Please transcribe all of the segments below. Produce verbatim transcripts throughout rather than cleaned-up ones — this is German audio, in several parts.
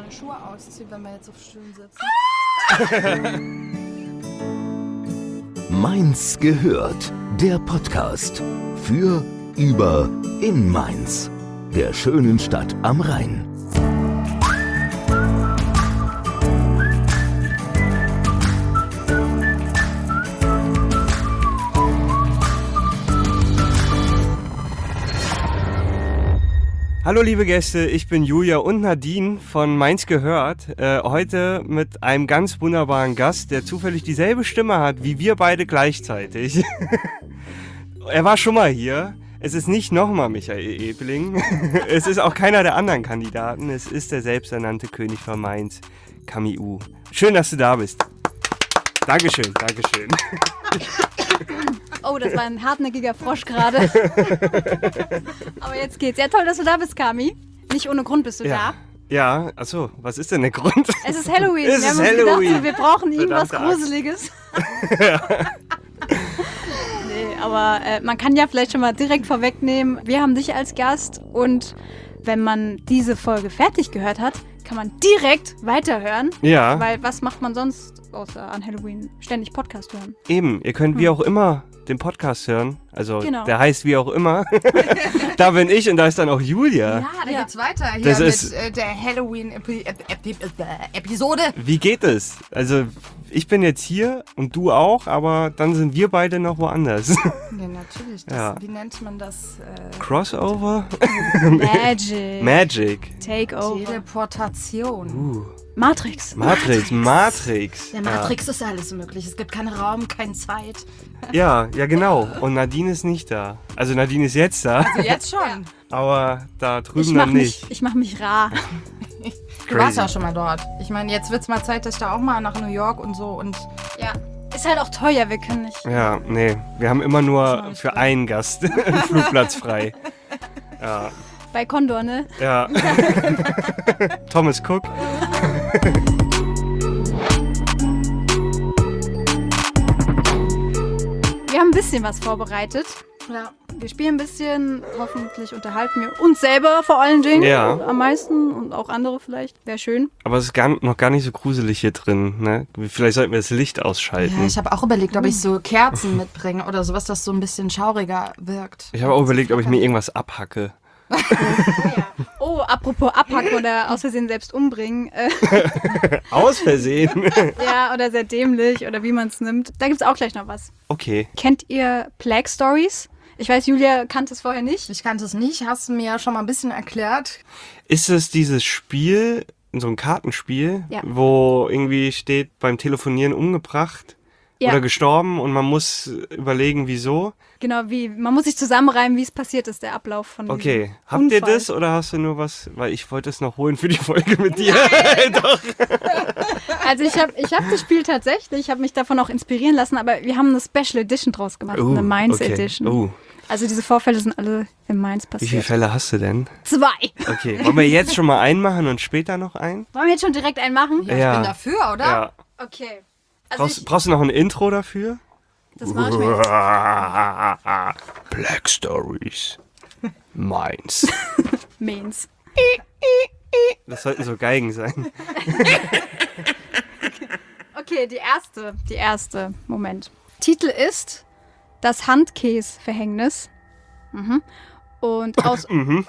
meine Schuhe ausziehen, wenn wir jetzt auf Stühlen sitzen. Mainz gehört, der Podcast für, über, in Mainz, der schönen Stadt am Rhein. Hallo liebe Gäste, ich bin Julia und Nadine von Mainz gehört. Äh, heute mit einem ganz wunderbaren Gast, der zufällig dieselbe Stimme hat wie wir beide gleichzeitig. Er war schon mal hier. Es ist nicht nochmal Michael Ebeling. Es ist auch keiner der anderen Kandidaten. Es ist der selbsternannte König von Mainz, Kamiu. Schön, dass du da bist. Dankeschön, Dankeschön. Oh, das war ein hartnäckiger Frosch gerade. Aber jetzt geht's. Ja, toll, dass du da bist, Kami. Nicht ohne Grund bist du Ja. da. Ja, achso, was ist denn der Grund? Es ist Halloween. Es wir haben ist uns Halloween. gedacht, wir brauchen irgendwas Verdammte Axt. Gruseliges. Nee, aber äh, man kann ja vielleicht schon mal direkt vorwegnehmen, wir haben dich als Gast und wenn man diese Folge fertig gehört hat, kann man direkt weiterhören. Ja. Weil was macht man sonst außer an Halloween? Ständig Podcast hören. Eben, ihr könnt wie auch immer den Podcast hören. Also Genau. der heißt wie auch immer. Da bin ich und da ist dann auch Julia. Ja, da Ja. geht's weiter hier Das mit ist- äh, der Halloween-Episode. Wie geht es? Also ich bin jetzt hier und du auch, aber dann sind wir beide noch woanders. Ja, natürlich. Das, Ja. Wie nennt man das? Äh, Crossover? Magic. Magic. Takeover. Teleportation. Uh, Matrix. Matrix, Matrix. Der Matrix ist alles möglich. Es gibt keinen Raum, keine Zeit. Ja, ja genau. Und Nadine ist nicht da. Also Nadine ist jetzt da, Also jetzt schon. aber da Ich drüben mach dann mich, nicht. ich mach mich rar. Du warst ja auch schon mal dort. Ich meine, jetzt wird's mal Zeit, dass ich da auch mal nach New York und so und Ja. Ist halt auch teuer, wir können nicht. Ja, nee, wir haben immer Das nur war nicht für frei. einen Gast einen Flugplatz frei. Ja, Bei Condor, ne? ja. Thomas Cook. Wir haben ein bisschen was vorbereitet. ja. Wir spielen ein bisschen, hoffentlich unterhalten wir uns selber vor allen Dingen Ja. am meisten und auch andere vielleicht. Wäre schön. Aber es ist gar, noch gar nicht so gruselig hier drin, ne? Vielleicht sollten wir das Licht ausschalten. Ja, ich habe auch überlegt, ob ich so Kerzen mitbringe oder sowas, das so ein bisschen schauriger wirkt. Ich habe auch überlegt, ob ich mir irgendwas abhacke. Oh, apropos abhacken oder aus Versehen selbst umbringen. Äh, Aus Versehen. ja, oder sehr dämlich oder wie man es nimmt. Da gibt es auch gleich noch was. Okay. Kennt ihr Plague Stories? Ich weiß, Julia kannte es vorher nicht. Ich kannte es nicht, hast du mir ja schon mal ein bisschen erklärt. Ist es dieses Spiel, so ein Kartenspiel, Ja. wo irgendwie steht, beim Telefonieren umgebracht Ja. oder gestorben und man muss überlegen, wieso? Genau, wie man muss sich zusammenreimen, wie es passiert ist, der Ablauf von diesem Okay. Habt ihr Unfall. das oder hast du nur was? Weil ich wollte es noch holen für die Folge mit dir. Doch. Also ich habe ich hab das Spiel tatsächlich, ich habe mich davon auch inspirieren lassen, aber wir haben eine Special Edition draus gemacht, Uh, eine Mainz okay. Edition. Uh, Also diese Vorfälle sind alle in Mainz wie viele passiert. Fälle hast du denn? Zwei. Okay. Wollen wir jetzt schon mal einen machen und später noch einen? Wollen wir jetzt schon direkt einen machen? Ja, Ja. ich bin dafür, oder? Ja. Okay. Also Brauchst, ich, brauchst du noch ein Intro dafür? das mache ich mir jetzt. Black Stories. Meins. Mainz. Das sollten so Geigen sein. Okay, die erste, die erste, Moment. Titel ist Das Handkäsverhängnis. Mhm. Und aus,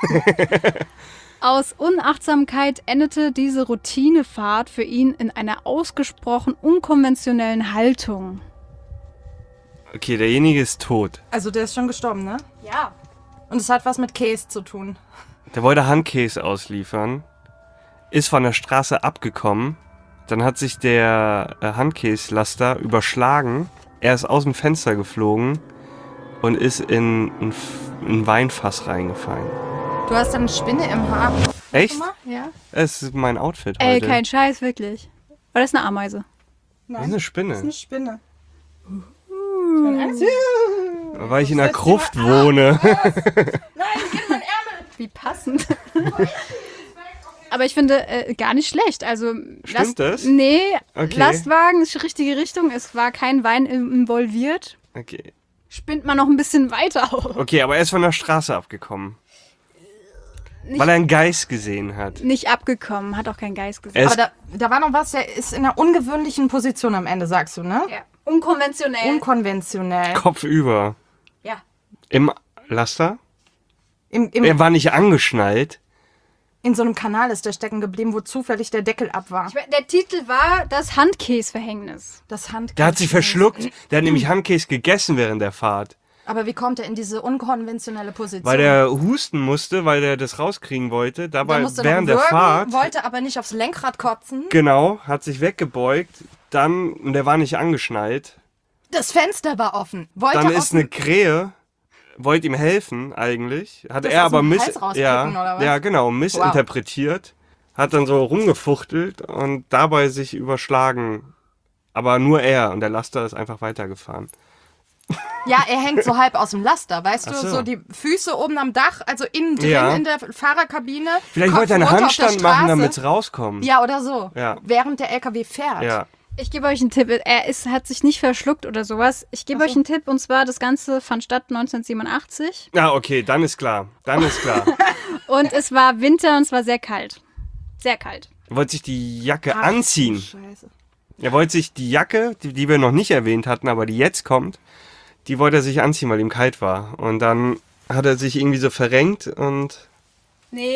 aus Unachtsamkeit endete diese Routinefahrt für ihn in einer ausgesprochen unkonventionellen Haltung. Okay, derjenige ist tot. Also der ist schon gestorben, ne? Ja. Und es hat was mit Käse zu tun. Der wollte Handkäse ausliefern, ist von der Straße abgekommen, dann hat sich der äh, Handkäslaster überschlagen, er ist aus dem Fenster geflogen und ist in ein, F- ein Weinfass reingefallen. Du hast eine Spinne im Haar. Echt? Guck mal, ja. Es ist mein Outfit Ey, heute. kein Scheiß, wirklich. Oder ist eine Ameise? Das ist eine Spinne, Spinne. weil ich in der Gruft wohne. Wie passend. Aber ich finde, äh, gar nicht schlecht. Also, Stimmt das? Nee, Okay. Lastwagen ist die richtige Richtung. Es war kein Wein involviert. Okay. Spinnt man noch ein bisschen weiter auf. Okay, aber er ist von der Straße abgekommen. nicht, Weil er einen Geist gesehen hat. nicht abgekommen, hat auch keinen Geist gesehen. Er Aber da, da war noch was, der ist in einer ungewöhnlichen Position am Ende, sagst du, ne? Ja. Unkonventionell. Unkonventionell. Kopfüber. ja. Im Laster? Im, im, Er war nicht angeschnallt. in so einem Kanal ist der stecken geblieben, wo zufällig der Deckel ab war. Ich mein, der Titel war das Handkäsverhängnis. Das Hand. Der hat sich verschluckt. Der hat nämlich Handkäse gegessen während der Fahrt. Aber wie kommt er in diese unkonventionelle Position? Weil der husten musste, weil der das rauskriegen wollte. der Dabei musste während noch der würgen, Fahrt. wollte aber nicht aufs Lenkrad kotzen. Genau, hat sich weggebeugt. Dann, und der war nicht angeschnallt. Das Fenster war offen. Wollte Dann ist offen. eine Krähe, wollte ihm helfen eigentlich. Hat Das er aus aber dem miss Hals rauspicken, ja, oder was? ja, genau, missinterpretiert. Hat dann so rumgefuchtelt und dabei sich überschlagen. Aber nur er und der Laster ist einfach weitergefahren. Ja, er hängt so halb aus dem Laster, weißt du? Ach so. So die Füße oben am Dach, also innen drin Ja. in der Fahrerkabine. Vielleicht Kopf wollte er einen runter auf der Handstand machen, Straße. damit es rauskommt. Ja, oder so. Ja. Während der L K W fährt. Ja. Ich gebe euch einen Tipp. Er ist, hat sich nicht verschluckt oder sowas. Ich gebe Ach so. euch einen Tipp und zwar, das Ganze fand statt neunzehnhundertsiebenundachtzig Ja, okay, dann ist klar. Dann ist klar. und es war Winter und es war sehr kalt. Sehr kalt. Er wollte sich die Jacke Ach, anziehen. Scheiße. Er wollte sich die Jacke, die, die wir noch nicht erwähnt hatten, aber die jetzt kommt, die wollte er sich anziehen, weil ihm kalt war. Und dann hat er sich irgendwie so verrenkt und Nee.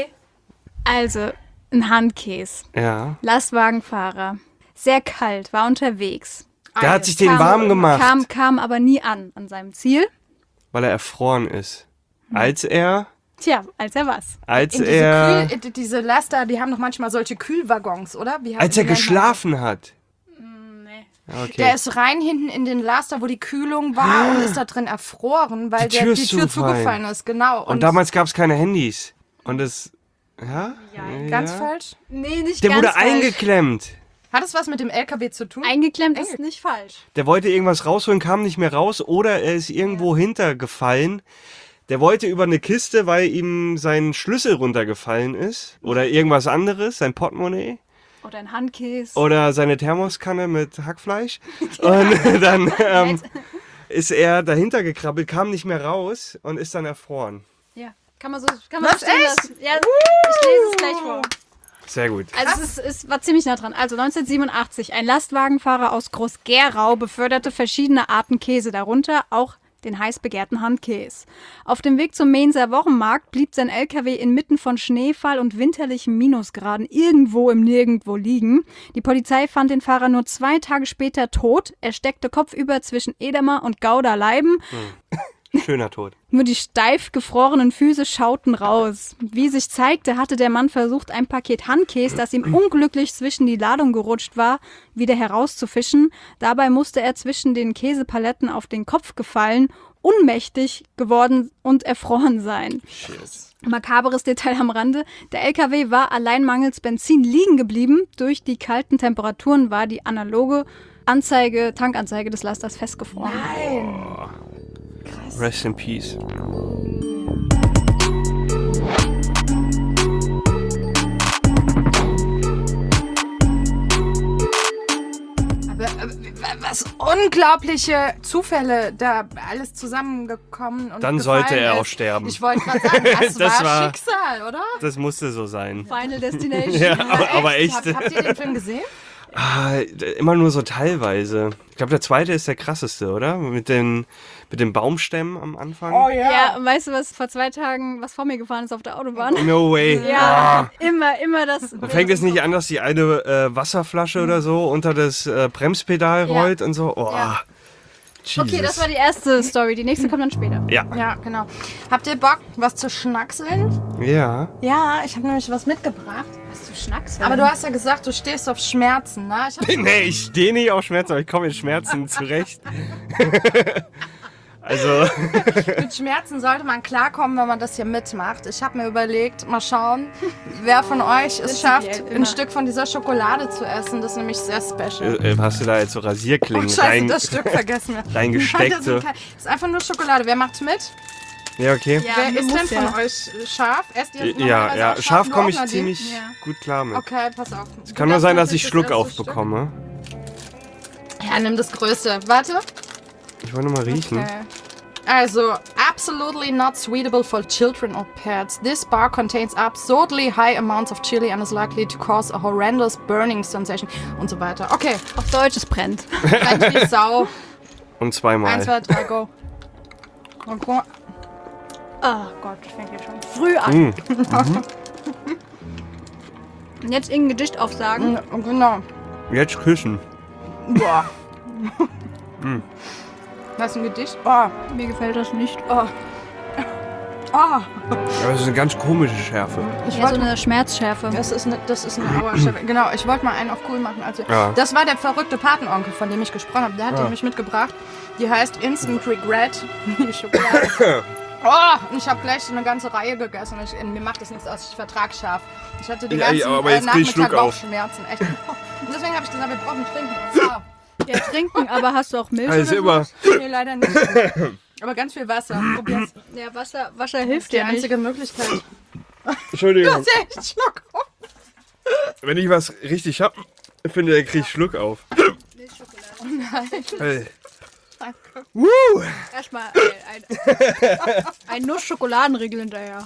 Also, ein Handkäse. ja. Lastwagenfahrer. Sehr kalt, war unterwegs. Der hat sich den Kam- warm gemacht, Kam, kam aber nie an, an seinem Ziel. weil er erfroren ist. Als er, Tja, als er was. als In diese, er, Kühl, diese Laster, die haben doch manchmal solche Kühlwaggons, oder? Wie, als wie er nennt man geschlafen hat. Nee. Ja, das? okay. Der ist rein hinten in den Laster, wo die Kühlung war und ist da drin erfroren, weil Die der, Tür die ist Tür zugefallen. zugefallen ist. Genau. Und damals gab es keine Handys. Und es, ja? Ganz ja. falsch. Nee, nicht Der ganz wurde falsch. eingeklemmt. Hat es was mit dem L K W zu tun? Eingeklemmt ist nicht falsch. Der wollte irgendwas rausholen, kam nicht mehr raus oder er ist irgendwo hintergefallen. Der wollte über eine Kiste, weil ihm sein Schlüssel runtergefallen ist. Oder irgendwas anderes, sein Portemonnaie. Oder ein Handkäse. Oder seine Thermoskanne mit Hackfleisch. Und dann ähm, ist er dahinter gekrabbelt, kam nicht mehr raus und ist dann erfroren. Ja, kann man so, kann man Was, so stehen echt? lassen. Ja, ich lese es gleich vor. Sehr gut. Also es, ist, es war ziemlich nah dran. Also neunzehnhundertsiebenundachtzig, ein Lastwagenfahrer aus Groß-Gerau beförderte verschiedene Arten Käse, darunter auch den heiß begehrten Handkäse. Auf dem Weg zum Mainzer Wochenmarkt blieb sein L K W inmitten von Schneefall und winterlichen Minusgraden irgendwo im Nirgendwo liegen. Die Polizei fand den Fahrer nur zwei Tage später tot. Er steckte kopfüber zwischen Edamer und Gauderleiben. Schöner Tod. Nur die steif gefrorenen Füße schauten raus. Wie sich zeigte, hatte der Mann versucht, ein Paket Handkäse, das ihm unglücklich zwischen die Ladung gerutscht war, wieder herauszufischen. Dabei musste er zwischen den Käsepaletten auf den Kopf gefallen, unmächtig geworden und erfroren sein. Makaberes Detail am Rande. Der L K W war allein mangels Benzin liegen geblieben. Durch die kalten Temperaturen war die analoge Anzeige, Tankanzeige des Lasters festgefroren. Rest in peace. Aber, äh, was unglaubliche Zufälle da alles zusammengekommen und Dann gefallen sollte er ist. auch sterben. Ich wollte gerade sagen, das, Das war, war- Schicksal, oder? Das musste so sein. Final Destination. Ja, aber, aber echt. Hab, habt ihr den Film gesehen? Ah, immer nur so teilweise. Ich glaube, der zweite ist der krasseste, oder? Mit den, mit den Baumstämmen am Anfang. Ja, und weißt du, was vor zwei Tagen, was vor mir gefahren ist auf der Autobahn? No way. Ja, immer, immer das. Ah. Fängt es nicht an, dass die eine äh, Wasserflasche oder so unter das äh, Bremspedal Ja. rollt und so? Oh, Ja. Jesus. Okay, das war die erste Story. Die nächste kommt dann später. Ja. Ja, genau. Habt ihr Bock, was zu schnackseln? Ja. Ja, ich habe nämlich was mitgebracht. Was du schnackst. Aber du hast ja gesagt, du stehst auf Schmerzen, ne? Ich hab Nee, ich stehe nicht auf Schmerzen, aber ich komme mit Schmerzen zurecht. Also, Mit Schmerzen sollte man klarkommen, wenn man das hier mitmacht. Ich habe mir überlegt, mal schauen, wer von euch es schafft, Prinzipiell ein immer. Stück von dieser Schokolade zu essen. Das ist nämlich sehr special. äh, hast du da jetzt so Rasierklingen Oh, scheiße, rein, das Stück vergessen wir. reingesteckt? Das So. ist kein- das ist einfach nur Schokolade. Wer macht mit? Ja, okay. Ja, Wer du ist denn musst von ja. euch scharf? Esst ihr Ja, normalerweise ja, auch scharf komme ich Nadine? ziemlich Ja. gut klar mit. Okay, pass auf. Es kann nur sein, dass ich Schluck aufbekomme. Ja, nimm das Größte. Warte. Ich wollte nur mal riechen. Okay. Also, absolutely not suitable for children or pets. This bar contains absurdly high amounts of chili and is likely to cause a horrendous burning sensation und so weiter. Okay, Auf Deutsch, es brennt. brennt wie Sau. Und zweimal. Eins, zwei, drei, go. Okay. Oh Gott, das fängt jetzt schon früh an. Und jetzt irgendein Gedicht aufsagen. Genau. Jetzt küssen. Boah. Das ist ein Gedicht. Oh. Mir gefällt das nicht. Oh. Oh. Aber das ist eine ganz komische Schärfe. Ich Ja, so wollte eine Schmerzschärfe. Das ist eine, das ist eine Auerschärfe. Genau, ich wollte mal einen auf cool machen. Also, Ja. Das war der verrückte Patenonkel, von dem ich gesprochen habe. Der hat die nämlich mitgebracht. Die heißt Instant Regret. Die Schokolade. Oh, und ich habe gleich eine ganze Reihe gegessen. Ich, mir macht das nichts aus, ich vertrag scharf. Ich hatte den Ja, ganzen ja, aber äh, jetzt krieg ich Nachmittag Schluck auf. Bauchschmerzen. Echt. Und deswegen habe ich gesagt, wir brauchen trinken. So. Ja, trinken, aber hast du auch Milch Also oder immer. Nee, leider nicht. Aber ganz viel Wasser. Probier's. so? Ja, Wasser, Wasser hilft Die dir nicht. einzige Möglichkeit. Entschuldigung. Das ist echt Schluck. Wenn ich was richtig hab, finde, dann krieg ich Schluck auf. Oh nein. Hey. Danke. Woo! Erstmal ein, ein, ein Nuss-Schokoladenriegel hinterher.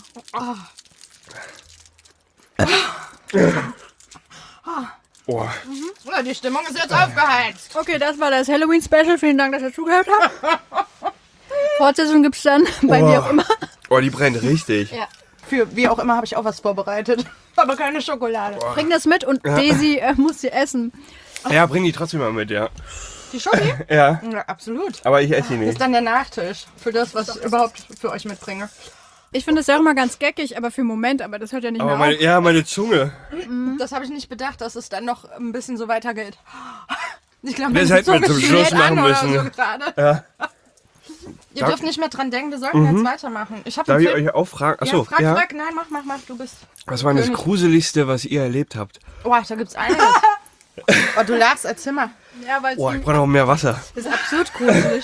Oh. Ja, die Stimmung ist jetzt aufgeheizt. Okay, das war das Halloween-Special. Vielen Dank, dass ihr zugehört habt. Fortsetzung gibt's dann bei Oh. wie auch immer. Oh, die brennt richtig. Ja. Für wie auch immer habe ich auch was vorbereitet. Aber keine Schokolade. Bring das mit und Daisy äh, muss sie essen. Ja, bring die trotzdem mal mit, ja. Die Schoki? Ja, Ja, absolut. aber ich esse die Das nicht. ist dann der Nachtisch für das, was ich überhaupt für euch mitbringe. Ich finde es ja auch immer ganz geckig, aber für einen Moment, aber das hört ja nicht Aber mehr meine, auf. ja, meine Zunge. Das habe ich nicht bedacht, dass es dann noch ein bisschen so weitergeht. Ich glaube, Das meine hätten wir Zunge zum schlägt Schluss machen an oder müssen. so gerade. Ja. Ihr Darf- dürft nicht mehr dran denken, wir sollten jetzt weitermachen. Ich habe Darf einen ich Film. euch auch fragen? Ja, Achso, frag, ja. frag. Nein, mach, mach, mach. Du bist... Was war denn das König. Gruseligste, was ihr erlebt habt? Oh, da gibt's einiges. Oh, du lagst als Zimmer. Ja, weil Oh, ich brauche noch mehr Wasser. das ist absurd gruselig.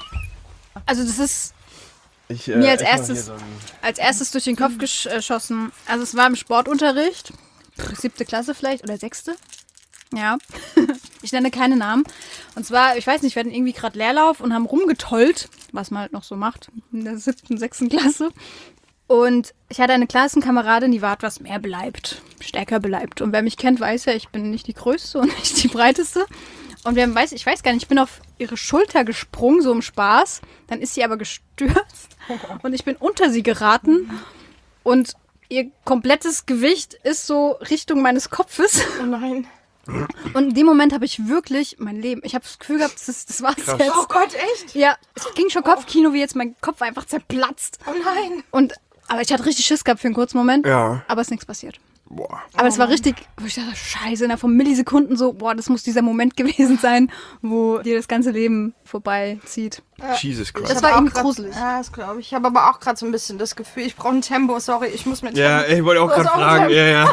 Also das ist Ich, äh, Mir als ess mal erstes- hier so ein- als erstes durch den Kopf gesch- geschossen. Also es war im Sportunterricht. Pff, siebte Klasse vielleicht oder sechste. Ja. Ich nenne keine Namen. Und zwar, ich weiß nicht, wir hatten irgendwie gerade Leerlauf und haben rumgetollt, was man halt noch so macht in der siebten, sechsten Klasse. Und ich hatte eine Klassenkameradin, die war etwas mehr beleibt, stärker beleibt. Und wer mich kennt, weiß ja, ich bin nicht die Größte und nicht die Breiteste. Und wer weiß, ich weiß gar nicht, ich bin auf ihre Schulter gesprungen, so im Spaß. Dann ist sie aber gestürzt und ich bin unter sie geraten. Und ihr komplettes Gewicht ist so Richtung meines Kopfes. Oh nein. Und in dem Moment habe ich wirklich mein Leben, ich habe das Gefühl gehabt, das, das war's Krass. jetzt. Oh Gott, echt? Ja, es ging schon Kopfkino, wie jetzt mein Kopf einfach zerplatzt. Oh nein. Und, aber ich hatte richtig Schiss gehabt für einen kurzen Moment. Ja. Aber es ist nichts passiert. Boah. Aber es war richtig, wo ich dachte, scheiße, innerhalb von Millisekunden so, boah, das muss dieser Moment gewesen sein, wo dir das ganze Leben vorbeizieht. Jesus Christ. Das Ich war hab irgendwie auch grad- gruselig. Ja, das glaube ich. Ich habe aber auch gerade so ein bisschen das Gefühl, ich brauche ein Tempo. Sorry, ich muss mit Ja, Tempo. ich wollte auch Du hast gerade auch fragen. einen Ja, ja.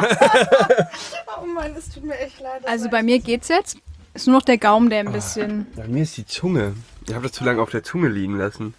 Oh Mann, es tut mir echt leid. Also bei mir geht's jetzt. Ist nur noch der Gaumen, der ein bisschen... Bei mir ist die Zunge. Ich habe das zu lange auf der Zunge liegen lassen.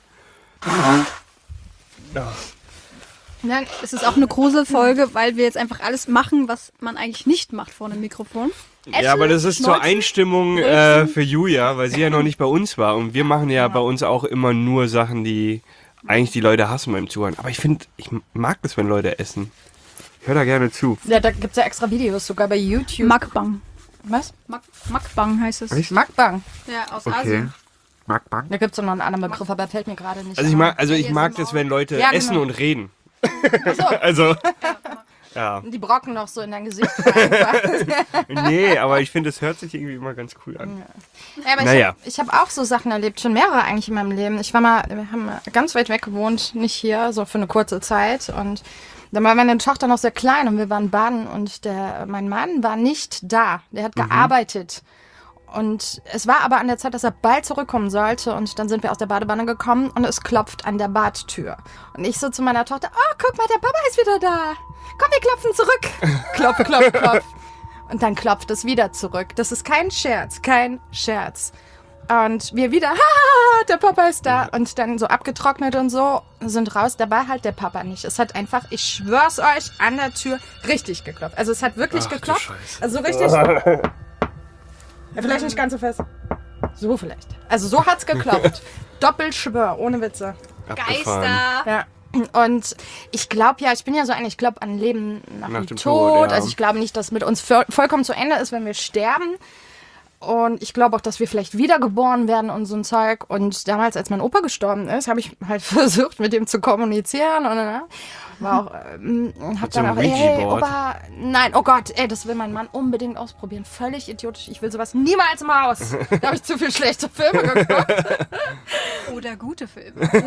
Nein, Es ist auch eine Gruselfolge, weil wir jetzt einfach alles machen, was man eigentlich nicht macht vor einem Mikrofon. Ja, aber das ist zur Schneuzen, Einstimmung äh, für Julia, weil sie ja noch nicht bei uns war. Und wir machen ja bei uns auch immer nur Sachen, die eigentlich die Leute hassen beim Zuhören. Aber ich finde, ich mag das, wenn Leute essen. Ich höre da gerne zu. ja, da gibt es ja extra Videos, sogar bei YouTube. Mukbang. Was? Mak Mukbang heißt es. Echt? Mukbang. Ja, aus Okay. Asien. Mukbang. Da gibt es noch einen anderen Begriff, aber fällt mir gerade nicht Also ich ein. mag, also ich mag das, wenn Leute Ja, genau. essen und reden. So, Also, ja. die Brocken noch so in dein Gesicht rein. Nee, aber ich finde, es hört sich irgendwie immer ganz cool an. Ja, aber Naja. ich habe hab auch so Sachen erlebt, schon mehrere eigentlich in meinem Leben. Ich war mal, wir haben ganz weit weg gewohnt, nicht hier, so für eine kurze Zeit. Und dann war meine Tochter noch sehr klein und wir waren baden und der, mein Mann war nicht da. Der hat gearbeitet. Und es war aber an der Zeit, dass er bald zurückkommen sollte. Und dann sind wir aus der Badewanne gekommen und es klopft an der Badtür. Und ich so zu meiner Tochter, oh, guck mal, der Papa ist wieder da. Komm, wir klopfen zurück. Klopf, klopf, klopf. Und dann klopft es wieder zurück. Das ist kein Scherz, kein Scherz. Und wir wieder, ha, der Papa ist da. Und dann so abgetrocknet und so, sind raus. Da war halt der Papa nicht. Es hat einfach, ich schwör's euch, an der Tür richtig geklopft. Also es hat wirklich Ach, du geklopft. Scheiße. Also richtig. Ja, vielleicht nicht ganz so fest. So vielleicht. Also so hat's geklopft. Doppelschwör, ohne Witze. Abgefahren. Geister. Ja. Und ich glaube ja, ich bin ja so ein, ich glaube an Leben nach, Nach dem, dem Tod. Tod, ja. Also ich glaube nicht, dass mit uns voll, vollkommen zu Ende ist, wenn wir sterben. Und ich glaube auch, dass wir vielleicht wiedergeboren werden und so ein Zeug. Und damals, als mein Opa gestorben ist, habe ich halt versucht, mit ihm zu kommunizieren. Und dann war auch, ähm, hab so dann einem auch, ey, Ouija-Board? Opa, nein, oh Gott, ey, das will mein Mann unbedingt ausprobieren. Völlig idiotisch. Ich will sowas niemals im Haus. Da habe ich zu viel schlechte Filme geguckt. Oder gute Filme. Wenn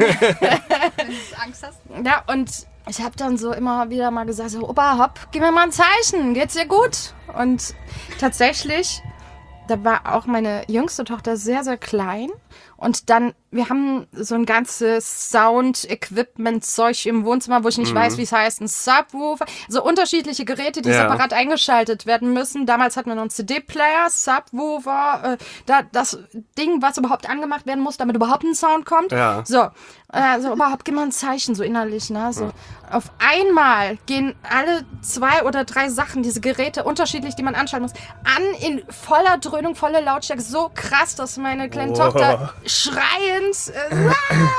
du Angst hast. Ja, und ich habe dann so immer wieder mal gesagt, so, Opa, hopp, gib mir mal ein Zeichen, geht's dir gut? Und tatsächlich, da war auch meine jüngste Tochter sehr, sehr klein. Und dann, wir haben so ein ganzes Sound-Equipment-Zeug im Wohnzimmer, wo ich nicht mhm. weiß, wie es heißt, ein Subwoofer. So unterschiedliche Geräte, die ja. separat eingeschaltet werden müssen. Damals hatten wir noch einen C D-Player, Subwoofer, äh, da, das Ding, was überhaupt angemacht werden muss, damit überhaupt ein Sound kommt. Ja. So, äh, so überhaupt gib mal ein Zeichen, so innerlich, ne? So. Ja. Auf einmal gehen alle zwei oder drei Sachen, diese Geräte, unterschiedlich, die man anschalten muss, an in voller Dröhnung, voller Lautstärke. So krass, dass meine kleine oh. Tochter schreiend, äh,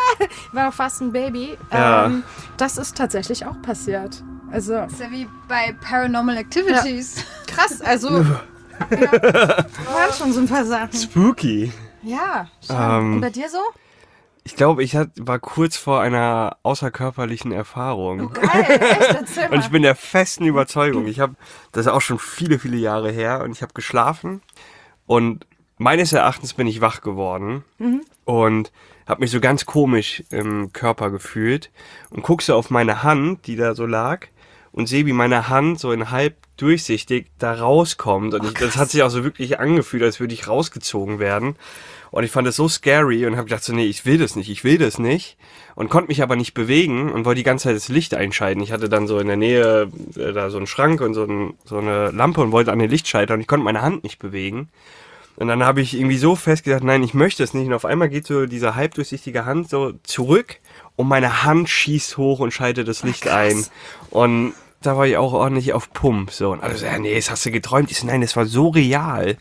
war noch fast ein Baby. Ja. Ähm, das ist tatsächlich auch passiert. Also, Das ist ja wie bei Paranormal Activities. ja. Krass, also ja, waren schon so ein paar Sachen. Spooky. Ja, schon. Ähm, Und bei dir so? Ich glaube, ich hat, war kurz vor einer außerkörperlichen Erfahrung. Geil, echt, erzähl mal. Und ich bin der festen Überzeugung, ich habe, das ist auch schon viele, viele Jahre her, und ich habe geschlafen und meines Erachtens bin ich wach geworden mhm. und habe mich so ganz komisch im Körper gefühlt und guck so auf meine Hand, die da so lag, und sehe, wie meine Hand so in halb durchsichtig da rauskommt. Und ich, das hat sich auch so wirklich angefühlt, als würde ich rausgezogen werden. Und ich fand das so scary und habe gedacht so, nee, ich will das nicht, ich will das nicht. Und konnte mich aber nicht bewegen und wollte die ganze Zeit das Licht einschalten. Ich hatte dann so in der Nähe äh, da so einen Schrank und so, ein, so eine Lampe und wollte an den Lichtschalter und ich konnte meine Hand nicht bewegen. Und dann habe ich irgendwie so fest gesagt, nein, ich möchte es nicht. Und auf einmal geht so diese halbdurchsichtige Hand so zurück und meine Hand schießt hoch und schaltet das Licht Ach, ein. Und da war ich auch ordentlich auf Pump. So. Und alle so, ja, nee, das hast du geträumt. Ich so, nein, das war so real.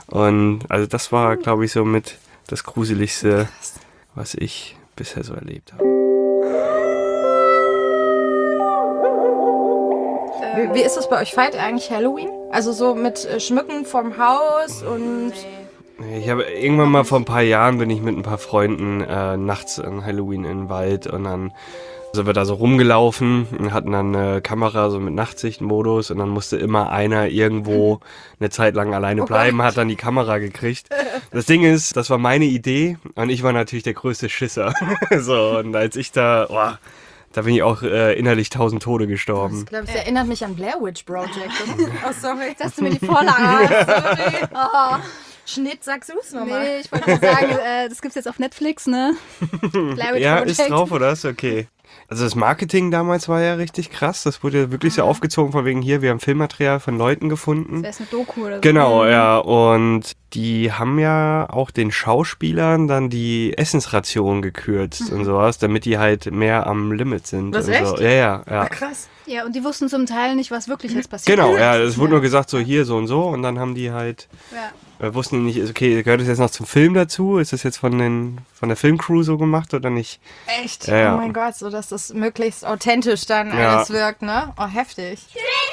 Und also das war, glaube ich, so mit das Gruseligste, was ich bisher so erlebt habe. Wie, wie ist das bei euch? Feiert ihr eigentlich Halloween? Also so mit äh, Schmücken vom Haus und... Ich habe irgendwann mal vor ein paar Jahren bin ich mit ein paar Freunden äh, nachts an Halloween in den Wald und dann sind wir da so rumgelaufen und hatten dann eine Kamera so mit Nachtsichtmodus und dann musste immer einer irgendwo eine Zeit lang alleine bleiben, oh hat dann die Kamera gekriegt. Das Ding ist, das war meine Idee und ich war natürlich der größte Schisser. So, und als ich da, boah, da bin ich auch äh, innerlich tausend Tode gestorben. Ich glaube, es erinnert mich an Blair Witch Project. Oh, sorry. Jetzt hast du mir die Vorlage. Sorry. Oh. Schnitt, sagst du es nochmal? Nee, ich wollte nur sagen, äh, das gibt's jetzt auf Netflix, ne? Blair Witch Ja, Project. ist drauf, oder? Ist okay. Also das Marketing damals war ja richtig krass. Das wurde ja wirklich so aufgezogen von wegen hier, wir haben Filmmaterial von Leuten gefunden. Das ist eine Doku oder so. Genau, ja. Und die haben ja auch den Schauspielern dann die Essensration gekürzt und sowas, damit die halt mehr am Limit sind. Was, und echt? So. Ja, ja, ja. Ach, krass. Ja, und die wussten zum Teil nicht, was wirklich jetzt passiert. Genau, ja, es wurde nur gesagt, so hier, so und so. Und dann haben die halt, Ja. äh, wussten die nicht, okay, gehört das jetzt noch zum Film dazu? Ist das jetzt von den von der Filmcrew so gemacht oder nicht? Echt? Ja, ja. Oh mein Gott, so dass das möglichst authentisch dann Ja. alles wirkt, ne? Oh, heftig.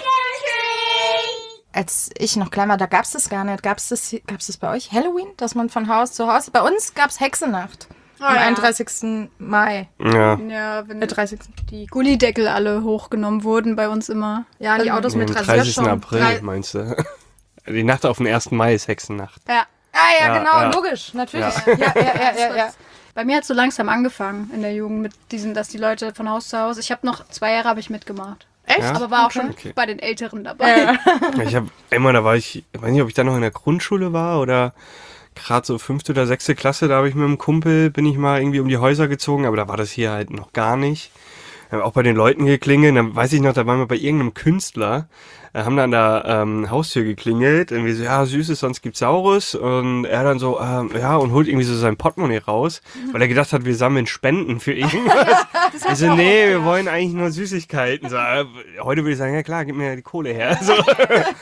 Als ich noch klein war, da gab es das gar nicht. Gab es das, gab's das bei euch? Halloween? Dass man von Haus zu Haus... Bei uns gab es Hexenacht. Am ja. einunddreißigsten Mai. Ja. Ja, wenn Äh, dreißigsten die Gullideckel alle hochgenommen wurden bei uns immer. Ja, die Autos Am mit dreißigsten Rasierschaum. April, Drei- meinst du? Die Nacht auf den ersten Mai ist Hexennacht. Ja. Ah ja, Ja, genau, ja. logisch, natürlich. Ja, ja, ja, ja, ja. ja. Bei mir hat es so langsam angefangen in der Jugend mit diesen, dass die Leute von Haus zu Haus. Ich habe noch zwei Jahre habe ich mitgemacht. Echt? Ja? Aber war auch Okay. schon Okay. bei den Älteren dabei. Ich habe einmal, da war ich, ich weiß nicht, ob ich da noch in der Grundschule war oder gerade so fünfte oder sechste Klasse, da habe ich mit einem Kumpel, bin ich mal irgendwie um die Häuser gezogen, aber da war das hier halt noch gar nicht. Wir haben auch bei den Leuten geklingelt, dann weiß ich noch, da waren wir bei irgendeinem Künstler, äh, haben da an der ähm, Haustür geklingelt, irgendwie so, ja, Süßes, sonst gibt's Saures, und er dann so, ähm, ja, und holt irgendwie so sein Portemonnaie raus, weil er gedacht hat, wir sammeln Spenden für irgendwas. Ich so, nee, wir wollen eigentlich nur Süßigkeiten. So, äh, heute würde ich sagen, ja klar, gib mir die Kohle her. So.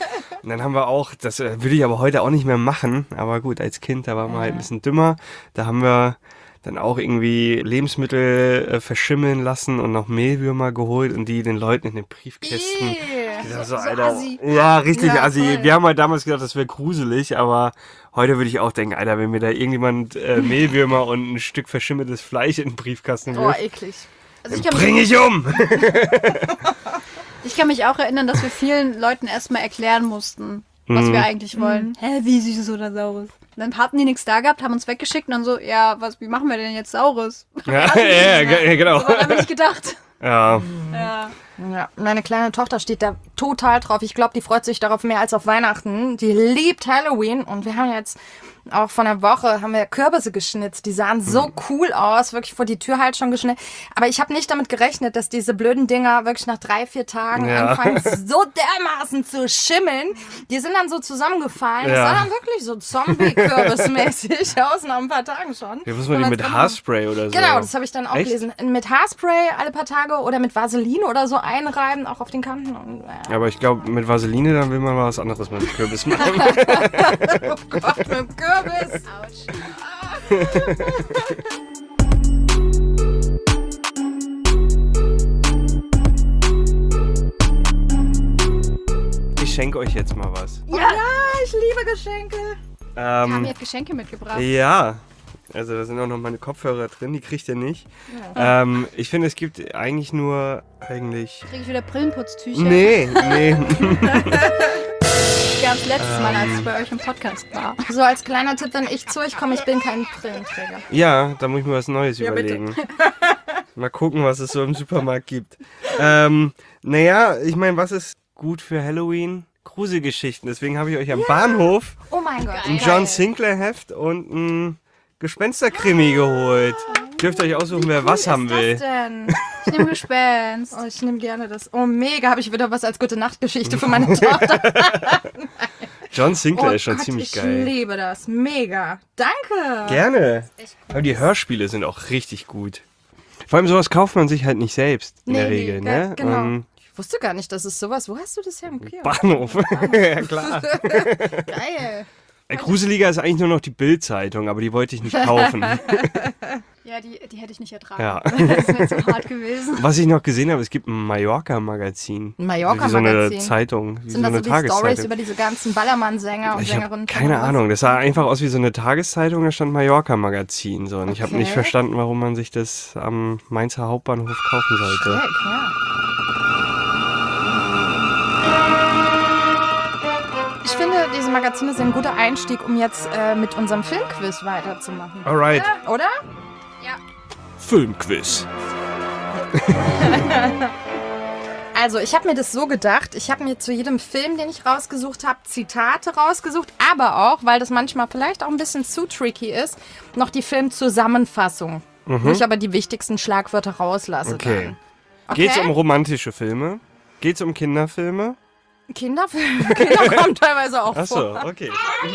Und dann haben wir auch, das äh, würde ich aber heute auch nicht mehr machen, aber gut, als Kind, da waren wir halt ein bisschen dümmer. Da haben wir dann auch irgendwie Lebensmittel äh, verschimmeln lassen und noch Mehlwürmer geholt und die den Leuten in den Briefkästen. Ih. Ich dachte so, So Alter, assi. ja, richtig Ja, assi. voll. Wir haben halt damals gedacht, das wäre gruselig, aber heute würde ich auch denken, Alter, wenn mir da irgendjemand äh, Mehlwürmer und ein Stück verschimmeltes Fleisch in den Briefkasten Oh, wirft, eklig. Also ich dann kann, bring mich, ich um. ich kann mich auch erinnern, dass wir vielen Leuten erstmal erklären mussten, was Mhm. wir eigentlich wollen. Hä, wie süßes oder saures? Und dann hatten die nichts da gehabt, haben uns weggeschickt und dann so, ja, was, wie machen wir denn jetzt saures? Ja, ja, ja, genau. So haben wir nicht gedacht. Ja. Ja. Ja, meine kleine Tochter steht da total drauf. Ich glaube, die freut sich darauf mehr als auf Weihnachten. Die liebt Halloween und wir haben jetzt auch vor einer Woche haben wir Kürbisse geschnitzt. Die sahen so cool aus, wirklich vor die Tür halt schon geschnitten. Aber ich habe nicht damit gerechnet, dass diese blöden Dinger wirklich nach drei, vier Tagen Ja. anfangen so dermaßen zu schimmeln. Die sind dann so zusammengefallen. Das Ja. sah dann wirklich so Zombie-Kürbismäßig aus nach ein paar Tagen schon. Hier muss man die Wenn mit man's drin- Haarspray oder so. Genau, das habe ich dann auch Echt? gelesen. Mit Haarspray alle paar Tage oder mit Vaseline oder so einreiben, auch auf den Kanten. Und, äh, Aber ich glaube, mit Vaseline, dann will man was anderes mit dem Kürbis machen. oh Gott, mit dem Kürbis. Ich schenke euch jetzt mal was. Ja, ja, ich liebe Geschenke. Wir haben Ähm, jetzt Geschenke mitgebracht. ja, also da sind auch noch meine Kopfhörer drin, die kriegt ihr nicht. Ähm, ich finde, es gibt eigentlich nur, eigentlich... Kriege ich wieder Brillenputztücher? Nee, nee. Gab es letztes Mal, als ich bei euch im Podcast war. So als kleiner Tipp, wenn ich zu euch komme, ich bin kein Brillenträger. Ja, da muss ich mir was Neues Ja, bitte. überlegen. Mal gucken, was es so im Supermarkt gibt. Ähm, naja, ich meine, was ist gut für Halloween? Gruselgeschichten. Deswegen habe ich euch am Bahnhof Oh mein Gott. ein John Sinclair Heft und ein Gespensterkrimi geholt. Dürft ihr euch aussuchen, wer was haben will. Was denn? Ich nehme Gespenst. Oh, ich nehme gerne das. Oh, mega, habe ich wieder was als gute Nachtgeschichte für meine Tochter. John Sinclair Oh ist schon Gott, ziemlich ich geil. liebe das. Mega. Danke. Gerne. Aber die Hörspiele sind auch richtig gut. Vor allem sowas kauft man sich halt nicht selbst in Nee, der nee, Regel, ge- ne? genau. Ähm, Ich wusste gar nicht, dass es sowas. Wo hast du das her im Kiosk? Bahnhof. ja, klar. Geil. Äh, Gruseliger ist eigentlich nur noch die Bild-Zeitung, aber die wollte ich nicht kaufen. Ja, die, die hätte ich nicht ertragen. Ja. Das wäre zu hart gewesen. Was ich noch gesehen habe, es gibt ein Mallorca-Magazin. Ein Mallorca-Magazin? Wie so eine Zeitung, wie Sind so das eine so die Stories Tageszeitung. über diese ganzen Ballermann-Sänger und Ich habe Sängerinnen? keine oder was? Ahnung, das sah einfach aus wie so eine Tageszeitung, da stand Mallorca-Magazin. So. Und ich habe Okay. nicht verstanden, warum man sich das am Mainzer Hauptbahnhof kaufen sollte. Heck, ja. Ich finde, diese Magazine sind ein guter Einstieg, um jetzt äh, mit unserem Filmquiz weiterzumachen. Alright, Oder? Filmquiz. Also, ich habe mir das so gedacht, ich habe mir zu jedem Film, den ich rausgesucht habe, Zitate rausgesucht, aber auch, weil das manchmal vielleicht auch ein bisschen zu tricky ist, noch die Filmzusammenfassung, wo ich aber die wichtigsten Schlagwörter rauslasse. Okay. Dann. Okay. Geht's um romantische Filme? Geht's um Kinderfilme? Kinderfilme? Kinder kommen teilweise auch Achso, vor. okay.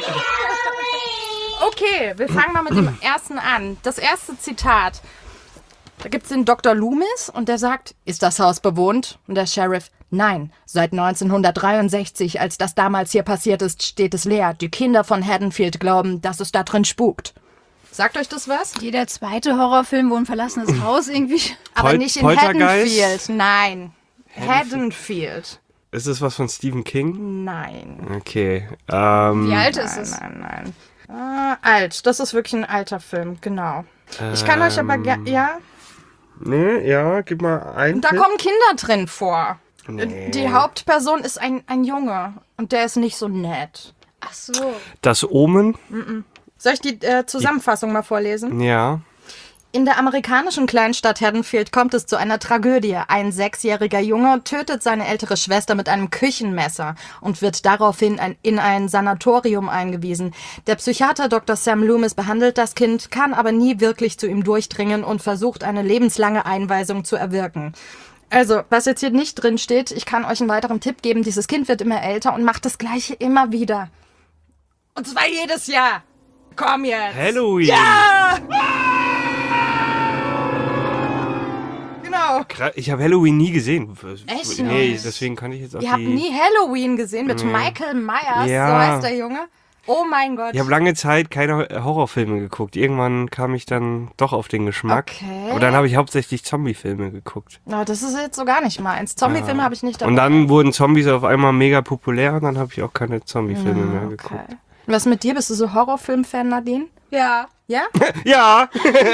Okay, wir fangen mal mit dem ersten an. Das erste Zitat. Da gibt es den Doktor Loomis und der sagt, ist das Haus bewohnt? Und der Sheriff, nein, seit neunzehnhundertdreiundsechzig, als das damals hier passiert ist, steht es leer. Die Kinder von Haddonfield glauben, dass es da drin spukt. Sagt euch das was? Jeder zweite Horrorfilm, wo ein verlassenes Haus irgendwie... Aber Pol- nicht in Poltergeist? Haddonfield, nein. Haddonfield, Ist das was von Stephen King? nein. Okay. Ähm, Wie alt ist Nein, es? nein, nein. Ah, alt, das ist wirklich ein alter Film, genau. Ich kann euch aber, ge- ja, Nee, ja, gib mal ein. da Tipp. kommen Kinder drin vor. Nee. Die Hauptperson ist ein, ein Junge und der ist nicht so nett. Ach so. Das Omen? Soll ich die äh, Zusammenfassung mal vorlesen? Ja. In der amerikanischen Kleinstadt Haddonfield kommt es zu einer Tragödie. Ein sechsjähriger Junge tötet seine ältere Schwester mit einem Küchenmesser und wird daraufhin ein, in ein Sanatorium eingewiesen. Der Psychiater Doktor Sam Loomis behandelt das Kind, kann aber nie wirklich zu ihm durchdringen und versucht, eine lebenslange Einweisung zu erwirken. Also, was jetzt hier nicht drin steht, ich kann euch einen weiteren Tipp geben. Dieses Kind wird immer älter und macht das Gleiche immer wieder. Und zwar jedes Jahr. Komm jetzt. Halloween. Ja! Genau. Wow. Gra- Ich habe Halloween nie gesehen. Echt Nee, nicht? deswegen kann ich jetzt auch Ihr habt die... nie Halloween gesehen mit Michael Myers, Ja. so heißt der Junge. Oh mein Gott. Ich habe lange Zeit keine Horrorfilme geguckt. Irgendwann kam ich dann doch auf den Geschmack. Okay. Aber dann habe ich hauptsächlich Zombie-Filme geguckt. Na, das ist jetzt so gar nicht meins. Zombie-Filme habe ich nicht dabei. Und dann wurden Zombies auf einmal mega populär und dann habe ich auch keine Zombie-Filme mehr geguckt. Okay. Was mit dir? Bist du so Horrorfilm-Fan, Nadine? Ja. Ja? Ja!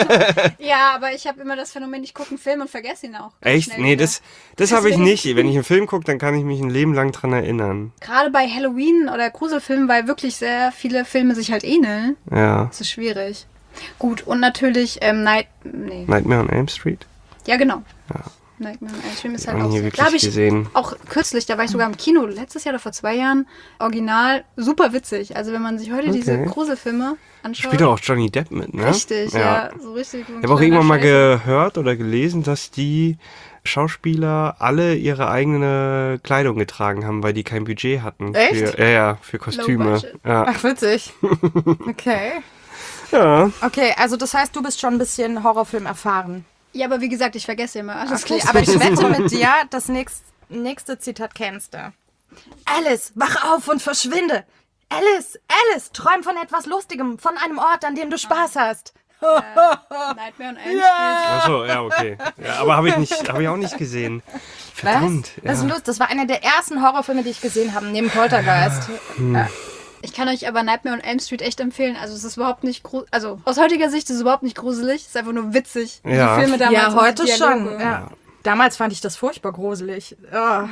Ja, aber ich habe immer das Phänomen, ich gucke einen Film und vergesse ihn auch. ganz Echt? schnell Nee, wieder. das, das habe ich Deswegen- nicht. Wenn ich einen Film gucke, dann kann ich mich ein Leben lang dran erinnern. Gerade bei Halloween oder Gruselfilmen, weil wirklich sehr viele Filme sich halt ähneln. Ja. Das ist schwierig. Gut, und natürlich ähm, Night... Nee. Nightmare on Elm Street? Ja, genau. Nightmare on Elm Street ist Hab halt ich auch... nie sehr- wirklich Da hab ich gesehen. auch kürzlich, da war ich sogar im Kino, letztes Jahr oder vor zwei Jahren, original, super witzig. Also wenn man sich heute diese Okay. Gruselfilme anschaut... Spielt doch auch Johnny Depp mit, ne? Richtig, ja. so richtig. So ein Ich habe auch kleiner irgendwann mal Scheiße. gehört oder gelesen, dass die Schauspieler alle ihre eigene Kleidung getragen haben, weil die kein Budget hatten. Echt? Für, ja, ja, für Kostüme. budget. Ja. Ach, witzig. Okay. ja. Okay, also das heißt, du bist schon ein bisschen Horrorfilm erfahren. Ja, aber wie gesagt, ich vergesse immer alles. Okay, aber ich wette mit dir, das nächst, nächste Zitat kennst du. Alice, wach auf und verschwinde. Alice, Alice, träum von etwas Lustigem, von einem Ort, an dem du Spaß hast. Nightmare on Elm Street. Achso, ja, okay. Ja, aber habe ich, nicht- hab ich auch nicht gesehen. Verdammt. Was? Das, ist Ja. lustig. Das war einer der ersten Horrorfilme, die ich gesehen habe, neben Poltergeist. Ich kann euch aber Nightmare on Elm Street echt empfehlen. Also es ist überhaupt nicht gruselig. Also aus heutiger Sicht ist es überhaupt nicht gruselig. Es ist einfach nur witzig. Ja. Die Filme damals Ja, und die heute Dialoge. schon. Ja. Damals fand ich das furchtbar gruselig. Oh.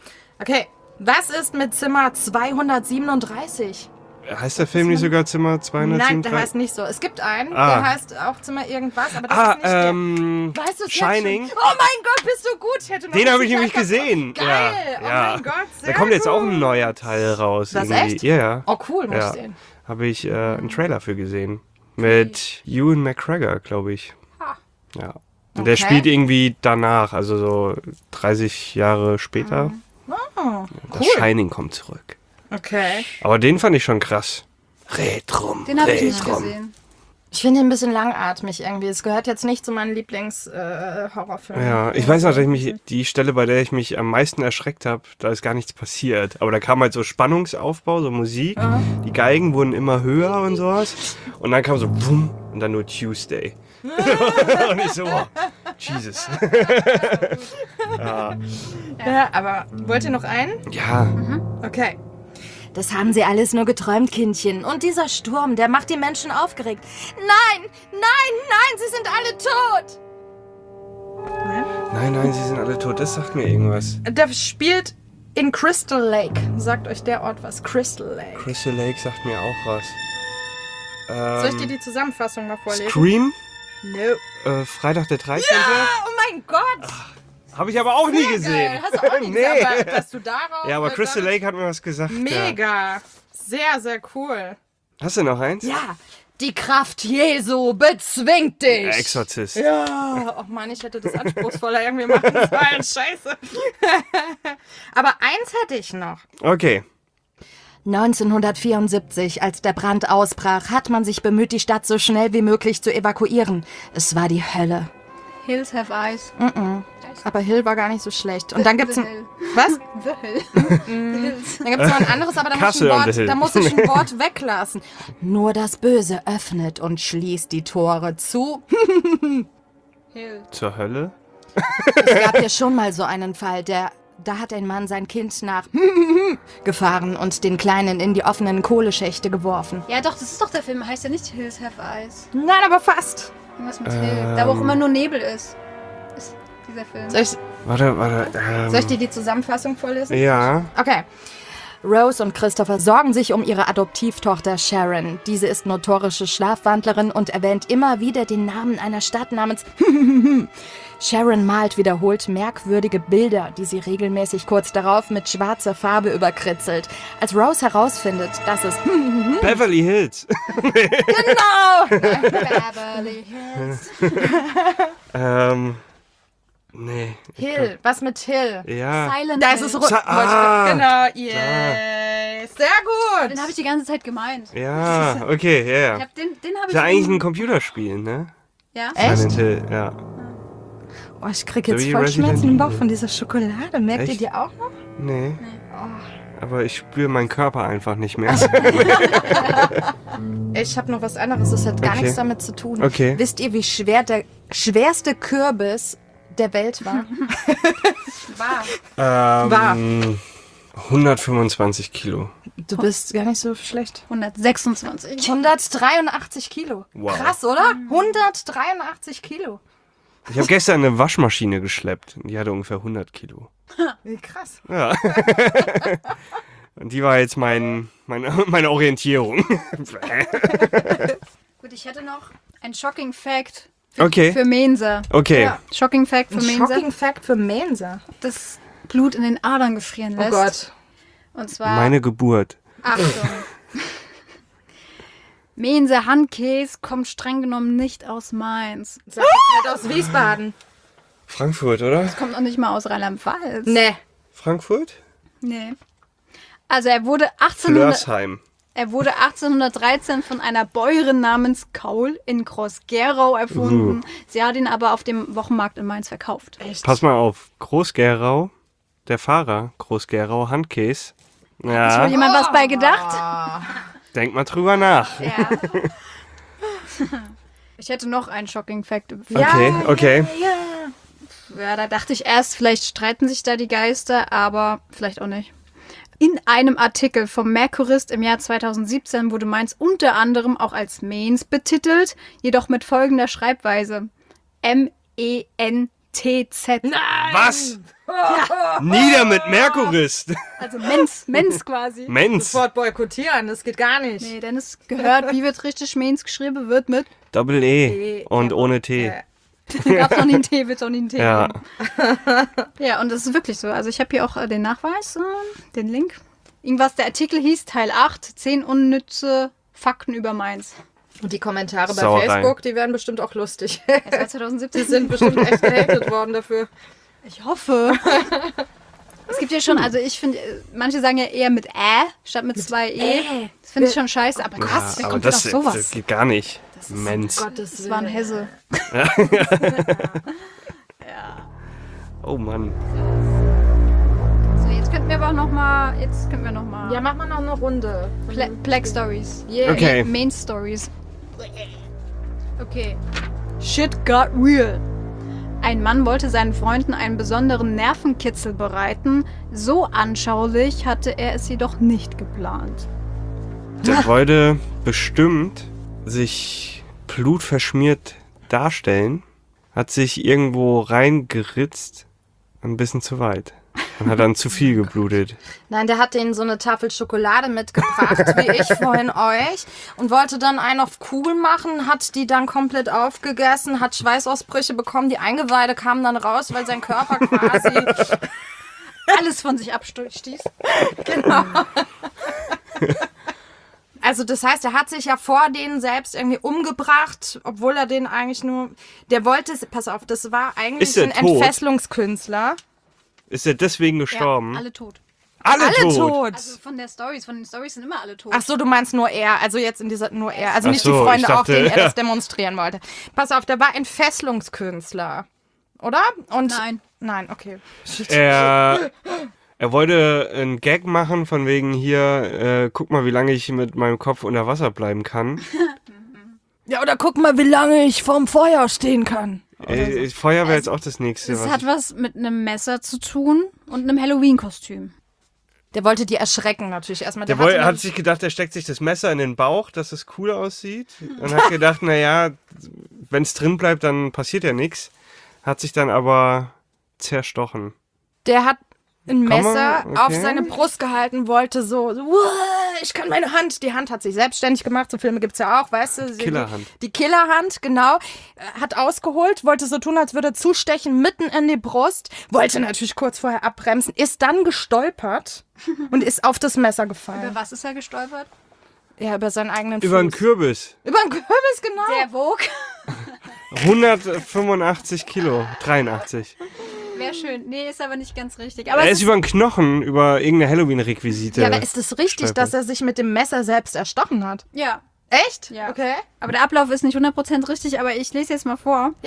Okay, was ist mit Zimmer zweihundertsiebenunddreißig? Heißt der Film nicht sogar Zimmer Nein, zweihundertsiebenunddreißig? der heißt nicht so. Es gibt einen, Ah. der heißt auch Zimmer irgendwas, aber das Ah, ist nicht der. ähm, Weißt du es Shining. Jetzt schon? Oh mein Gott, bist du gut? Ich hätte noch Den habe ich nicht nämlich einfach- gesehen. Geil. Ja, Oh ja. mein Gott, sehr Da kommt jetzt auch gut. ein neuer Teil raus. Was, irgendwie. echt? Ja, ja. Oh cool, muss Ja. ich sehen. Habe ich äh, einen Trailer für gesehen. Mit Ewan McGregor, glaube ich. Ah. Ja. Und der Okay. spielt irgendwie danach, also so dreißig Jahre später. Oh, Das cool. Shining kommt zurück. Okay. Aber den fand ich schon krass. Retrum. Den habe ich nicht Retrum. gesehen. Ich finde ihn ein bisschen langatmig irgendwie. Es gehört jetzt nicht zu meinen Lieblings-Horrorfilmen. Ja, ich weiß noch, dass ich mich, die Stelle, bei der ich mich am meisten erschreckt habe, da ist gar nichts passiert. Aber da kam halt so Spannungsaufbau, so Musik. Die Geigen wurden immer höher und sowas. Und dann kam so wumm und dann nur Tuesday. und ich so, oh, Jesus. Ja, aber wollt ihr noch einen? Ja, Okay. Das haben sie alles nur geträumt, Kindchen. Und dieser Sturm, der macht die Menschen aufgeregt. Nein, nein, nein, sie sind alle tot. nein, nein, sie sind alle tot. Das sagt mir irgendwas. Der spielt in Crystal Lake. Sagt euch der Ort was? Crystal Lake. Crystal Lake sagt mir auch was. Ähm, Soll ich dir die Zusammenfassung mal vorlesen? Scream? No. Äh, Freitag der dreizehnte Oh mein Gott. Habe ich aber auch nie gesehen. Geil. Hast du auch nicht Nee. gesehen, aber dass du darauf... Ja, aber äh, Crystal damit- Lake hat mir was gesagt. Ja. Mega. Sehr, sehr cool. Hast du noch eins? Ja, die Kraft Jesu bezwingt dich. Der Exorzist. Ja, oh Mann, ich hätte das anspruchsvoller irgendwie machen sollen. Scheiße. Aber eins hätte ich noch. Okay. neunzehnhundertvierundsiebzig, als der Brand ausbrach, hat man sich bemüht, die Stadt so schnell wie möglich zu evakuieren. Es war die Hölle. Hills Have Eyes. Aber Hill war gar nicht so schlecht. Und dann gibt's The ein... Hill. Was? The Hill. The Hills. Dann gibt's noch ein anderes, aber da muss, ich Kassel ein on the Wort, Hill. da muss ich ein Wort weglassen. Nur das Böse öffnet und schließt die Tore zu. Hill. Zur Hölle? Es gab ja schon mal so einen Fall, der... Da hat ein Mann sein Kind nach gefahren und den Kleinen in die offenen Kohleschächte geworfen. Ja, doch, das ist doch der Film. Heißt ja nicht Hills Have Eyes. Nein, aber fast. Irgendwas mit Hill. Da, wo auch immer nur Nebel ist. Ist dieser Film. Soll ich, Warte, warte. Ähm, soll ich dir die Zusammenfassung vorlesen? Ja. Okay. Rose und Christopher sorgen sich um ihre Adoptivtochter Sharon. Diese ist notorische Schlafwandlerin und erwähnt immer wieder den Namen einer Stadt namens Sharon malt wiederholt merkwürdige Bilder, die sie regelmäßig kurz darauf mit schwarzer Farbe überkritzelt. Als Rose herausfindet, dass es Beverly Hills. genau Beverly Hills. ähm. Nee. Hill, was mit Hill? Ja. Silent Da Hill. ist es rot. Sa- ah, genau, yes. Sehr gut. Den habe ich die ganze Zeit gemeint. Ja, okay, ja, ja. Ich hab den, den habe Ist ich. ja eigentlich ein Computerspiel, ne? Ja? Echt? Silent Hill, ja. Oh, ich krieg jetzt So wie voll Resident Schmerzen im Bauch Evil. von dieser Schokolade. Merkt Echt? ihr die auch noch? Nee. Oh. Aber ich spüre meinen Körper einfach nicht mehr. Ich habe noch was anderes, das hat gar Okay. nichts damit zu tun. Okay. Wisst ihr, wie schwer der schwerste Kürbis der Welt war? war. ähm, hundertfünfundzwanzig Kilo. Du bist gar nicht so schlecht. hundertsechsundzwanzig. hundertdreiundachtzig Kilo. Wow. Krass, oder? hundertdreiundachtzig Kilo. Ich habe gestern eine Waschmaschine geschleppt. Die hatte ungefähr hundert Kilo. Wie krass. Ja. Und die war jetzt mein, meine, meine Orientierung. Gut, ich hätte noch ein Shocking Fact für, Okay. für Mensa. Okay. Ja. Shocking Fact für Ein Mensa. Shocking Fact für Mensa. Das Blut in den Adern gefrieren Oh lässt. Gott. Und zwar, Meine Geburt. Achtung. Mensa Handkäse kommt streng genommen nicht aus Mainz. Sag ich halt aus Wiesbaden. Frankfurt, oder? Kommt noch nicht mal aus Rheinland-Pfalz. Nee. Frankfurt? Nee. Also er wurde, achtzehnhundert, Flörsheim. er wurde achtzehnhundertdreizehn von einer Bäuerin namens Kaul in Groß-Gerau erfunden. Sie hat ihn aber auf dem Wochenmarkt in Mainz verkauft. Echt? Pass mal auf. Groß-Gerau, der Fahrer, Groß-Gerau, Handkäse. Ist wohl Ja, jemand was bei gedacht? Ah. denk mal drüber nach. Ja. Ich hätte noch einen Shocking Fact. Okay, okay. Ja. Ja, da dachte ich erst, vielleicht streiten sich da die Geister, aber vielleicht auch nicht. In einem Artikel vom Merkurist im Jahr zweitausendsiebzehn wurde Mainz unter anderem auch als Mainz betitelt, jedoch mit folgender Schreibweise. M E N T Z. Was? Nieder mit Merkurist. Also Menz, Menz quasi. Mensch. Sofort boykottieren, das geht gar nicht. Nee, denn es gehört, wie wird richtig Mainz geschrieben, wird mit. Doppel E und ohne T. Äh, Gab's noch nie einen T, wird's auch nie einen T Ja. geben. Ja, und das ist wirklich so. Also ich habe hier auch äh, den Nachweis, äh, den Link. Irgendwas, der Artikel hieß Teil acht, zehn unnütze Fakten über Mainz. Und die Kommentare bei Sauerei. Facebook, die werden bestimmt auch lustig. Das war Die zweitausendsiebzehn. sind bestimmt echt gehatet worden dafür. Ich hoffe. Es gibt ja schon, also ich finde, äh, manche sagen ja eher mit Ä statt mit zwei E. Das finde ich schon scheiße, aber krass, wer aber kommt das, denn auf sowas? das geht gar nicht. Mensch. Gottes Das war ein Hesse. Oh Mann. So, jetzt könnten wir aber auch noch mal, jetzt könnten wir noch mal Ja, mach mal noch eine Runde. Pla Plague Stories. Yeah. Okay. Main Stories. Okay. Shit got real. Ein Mann wollte seinen Freunden einen besonderen Nervenkitzel bereiten. So anschaulich hatte er es jedoch nicht geplant. Der wollte bestimmt sich blutverschmiert darstellen, hat sich irgendwo reingeritzt, ein bisschen zu weit. Und hat dann zu viel geblutet. Nein, der hat denen so eine Tafel Schokolade mitgebracht, wie ich vorhin euch, und wollte dann einen auf Kugel machen, hat die dann komplett aufgegessen, hat Schweißausbrüche bekommen, die Eingeweide kamen dann raus, weil sein Körper quasi... Alles von sich abstieß. Genau. Also das heißt, er hat sich ja vor denen selbst irgendwie umgebracht, obwohl er den eigentlich nur... Der wollte... Pass auf, das war eigentlich Ist er ein tot? Entfesselungskünstler. Ist er deswegen gestorben? Ja, alle tot. alle, Alle tot. tot. Also von der Stories, von den Stories sind immer alle tot. Ach so, du meinst nur er, also jetzt in dieser nur er, also Ach nicht so, die Freunde, ich dachte, auf denen er ja. das demonstrieren wollte. Pass auf, der war Entfesselungskünstler, oder? Und Nein. Nein, okay. Er, er wollte einen Gag machen von wegen hier, äh, guck mal, wie lange ich mit meinem Kopf unter Wasser bleiben kann. Ja, oder guck mal, wie lange ich vorm Feuer stehen kann. Äh, Feuer wäre jetzt auch das nächste. Es Was hat ich, was mit einem Messer zu tun und einem Halloween-Kostüm. Der wollte die erschrecken natürlich erstmal. der hatte wollte, hat nämlich- sich gedacht, er steckt sich das Messer in den Bauch, dass es cool aussieht. Und hat gedacht, naja, wenn es drin bleibt, dann passiert ja nichts. Hat sich dann aber zerstochen. Der hat ein Kann man- Messer okay. auf seine Brust gehalten, wollte so, so "Uah, ich kann meine Hand, die Hand hat sich selbstständig gemacht, so Filme gibt's ja auch, weißt du. Killerhand. Die, die Killerhand, genau, äh, hat ausgeholt, wollte so tun, als würde er zustechen, mitten in die Brust, wollte natürlich kurz vorher abbremsen, ist dann gestolpert und ist auf das Messer gefallen. Über was ist er gestolpert? Ja, über seinen eigenen Über einen Fuß. Kürbis. Über einen Kürbis, genau. Der wog. hundertfünfundachtzig Kilo. dreiundachtzig. Wäre schön. Nee, ist aber nicht ganz richtig. Aber Er es ist über einen Knochen, über irgendeine Halloween-Requisite. Ja, aber ist es richtig, stolpert. dass er sich mit dem Messer selbst erstochen hat? ja. Echt? Ja. Okay. Aber der Ablauf ist nicht hundert Prozent richtig, aber ich lese jetzt mal vor. Ja.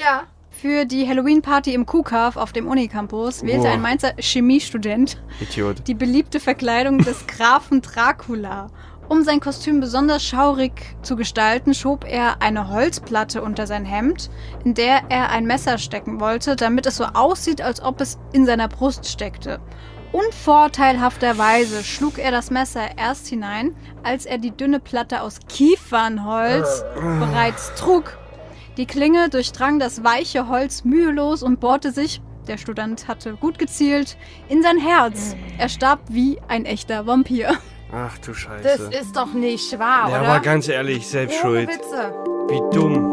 Für die Halloween-Party im Kuhkauf auf dem Unicampus wählte Boah. ein Mainzer Chemiestudent Idiot. die beliebte Verkleidung des Grafen Dracula. Um sein Kostüm besonders schaurig zu gestalten, schob er eine Holzplatte unter sein Hemd, in der er ein Messer stecken wollte, damit es so aussieht, als ob es in seiner Brust steckte. Unvorteilhafterweise schlug er das Messer erst hinein, als er die dünne Platte aus Kiefernholz bereits trug. Die Klinge durchdrang das weiche Holz mühelos und bohrte sich, der Student hatte gut gezielt, in sein Herz. Er starb wie ein echter Vampir. Ach du Das Scheiße. ist doch nicht wahr, Ja, oder? aber ganz ehrlich, selbst Ohne schuld. Witze. Wie dumm.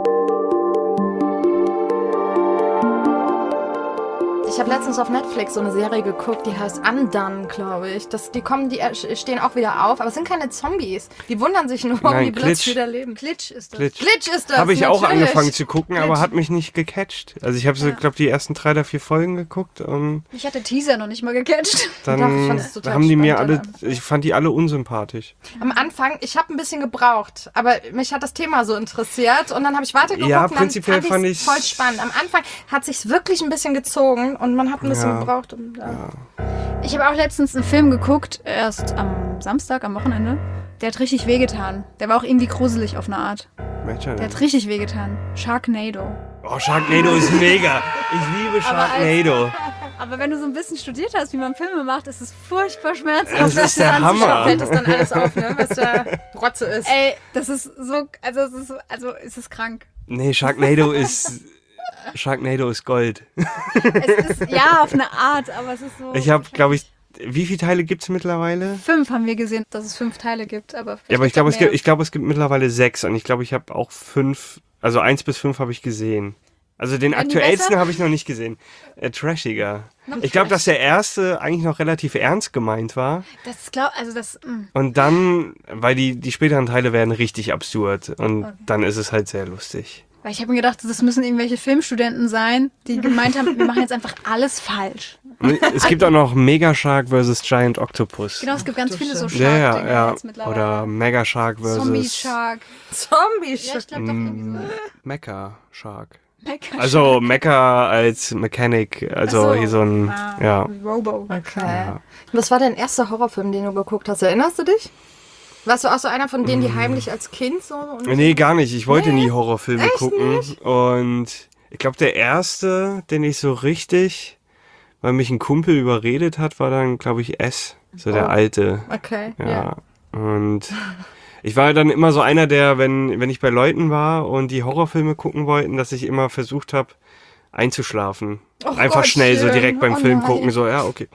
Ich habe letztens auf Netflix so eine Serie geguckt, die heißt Undone, glaube ich. Das, die kommen, die äh, stehen auch wieder auf, aber es sind keine Zombies. Die wundern sich nur, warum Nein, die plötzlich Glitch. wieder leben. Glitch ist das. Glitch. Glitch ist das, Habe ich auch natürlich. angefangen zu gucken, aber Glitch. hat mich nicht gecatcht. Also ich habe so, Ja. glaube die ersten drei oder vier Folgen geguckt und Mich hat der Teaser noch nicht mal gecatcht. dann Doch, ich fand es total haben die mir alle, spannend, ich fand die alle unsympathisch. Am Anfang, ich habe ein bisschen gebraucht, aber mich hat das Thema so interessiert und dann habe ich weitergeguckt Ja, und dann prinzipiell fand ich fand ich's- voll spannend. Am Anfang hat sich's wirklich ein bisschen gezogen und man hat ein bisschen Ja. gebraucht. Um, ja. Ich habe auch letztens einen Film geguckt, erst am Samstag, am Wochenende. Der hat richtig wehgetan. Der war auch irgendwie gruselig auf eine Art. Welcher Der denn? hat richtig wehgetan. Sharknado. Oh, Sharknado ist mega. Ich liebe Aber als- Sharknado. Aber wenn du so ein bisschen studiert hast, wie man Filme macht, ist es furchtbar schmerzhaft. Das ist der anzuschauen. Hammer. Fällt das dann alles auf, ne? Was da Rotze ist. Ey, das ist so, also es ist, so- also es ist krank. Nee, Sharknado ist Sharknado ist Gold. Es ist, ja, auf eine Art, aber es ist so... Ich habe, glaube ich, wie viele Teile gibt's mittlerweile? Fünf haben wir gesehen, dass es fünf Teile gibt, aber... Ja, aber ich glaube, es mehr. gibt, ich glaube, es gibt mittlerweile sechs und ich glaube, ich habe auch fünf, also eins bis fünf habe ich gesehen. Also den Werden die aktuellsten besser? habe ich noch nicht gesehen. Äh, trashiger. Ich glaube, dass der erste eigentlich noch relativ ernst gemeint war. Das glaub, also das... Mh. Und dann, weil die, die späteren Teile werden richtig absurd und dann ist es halt sehr lustig. Weil ich habe mir gedacht, das müssen irgendwelche Filmstudenten sein, die gemeint haben, wir machen jetzt einfach alles falsch. Und es gibt auch noch Mega Shark versus Giant Octopus. Genau, es gibt ganz viele so Ja, ja, Shark-Dinge ja. jetzt mittlerweile. Oder Mega Shark versus Zombie Shark. Zombie. Ja, ich glaube doch irgendwie so. Mecha Shark. Mecha Also Mecha als Mechanic, also Ach so. hier so ein, Ah, ja. Robo. Okay. Was war dein erster Horrorfilm, den du geguckt hast? Erinnerst du dich? Warst du auch so einer von denen, die heimlich als Kind so... Und Nee, gar nicht. Ich wollte Nee? nie Horrorfilme Echt gucken. nicht? Und ich glaube, der erste, den ich so richtig, weil mich ein Kumpel überredet hat, war dann, glaube ich, S. So der Oh. alte. Okay, Ja. ja. Und ich war dann immer so einer, der, wenn, wenn ich bei Leuten war und die Horrorfilme gucken wollten, dass ich immer versucht habe, einzuschlafen. Och Einfach schnell so Gottchen. direkt beim Oh Film nein. gucken, so, ja, okay.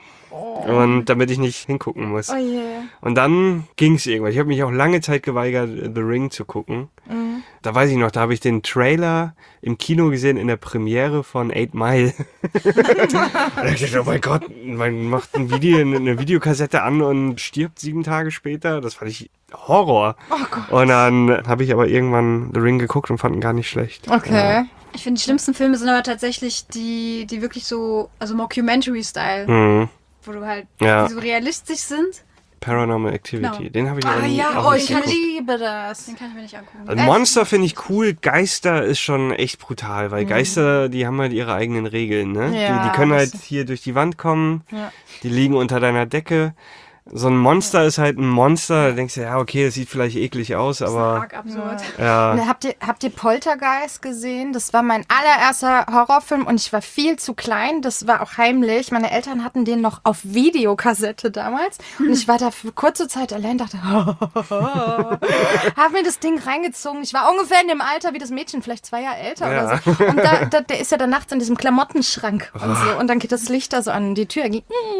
Und damit ich nicht hingucken muss. Oh je. Und dann ging's irgendwann. Ich habe mich auch lange Zeit geweigert, The Ring zu gucken. Mhm. Da weiß ich noch, da habe ich den Trailer im Kino gesehen in der Premiere von Eight Mile. Und da hab ich gedacht, oh mein Gott, man macht ein Video, eine Videokassette an und stirbt sieben Tage später. Das fand ich Horror. Oh Gott. Und dann habe ich aber irgendwann The Ring geguckt und fand ihn gar nicht schlecht. Okay. Ich finde, die schlimmsten Filme sind aber tatsächlich die, die wirklich so, also Mockumentary-Style, Mhm. wo du halt, Ja. die so realistisch sind. Paranormal Activity. Genau. Den habe ich Ah aber nie, ja, auch oh, nicht ich geguckt. liebe das. Den kann ich mir nicht angucken. Also Monster finde ich cool, Geister ist schon echt brutal, weil Geister, die haben halt ihre eigenen Regeln, ne? Ja, die, die können das- halt hier durch die Wand kommen, Ja. die liegen unter deiner Decke. So ein Monster ist halt ein Monster, da denkst du, ja, okay, das sieht vielleicht eklig aus, Das ist aber arg absurd. ja. Ne, Habt ihr, habt ihr Poltergeist gesehen? Das war mein allererster Horrorfilm und ich war viel zu klein. Das war auch heimlich. Meine Eltern hatten den noch auf Videokassette damals. Und ich war da für kurze Zeit allein, dachte, hab mir das Ding reingezogen. Ich war ungefähr in dem Alter wie das Mädchen, vielleicht zwei Jahre älter Ja. oder so. Und da, da, der ist ja dann nachts in diesem Klamottenschrank und so. Und dann geht das Licht da so an die Tür. Ging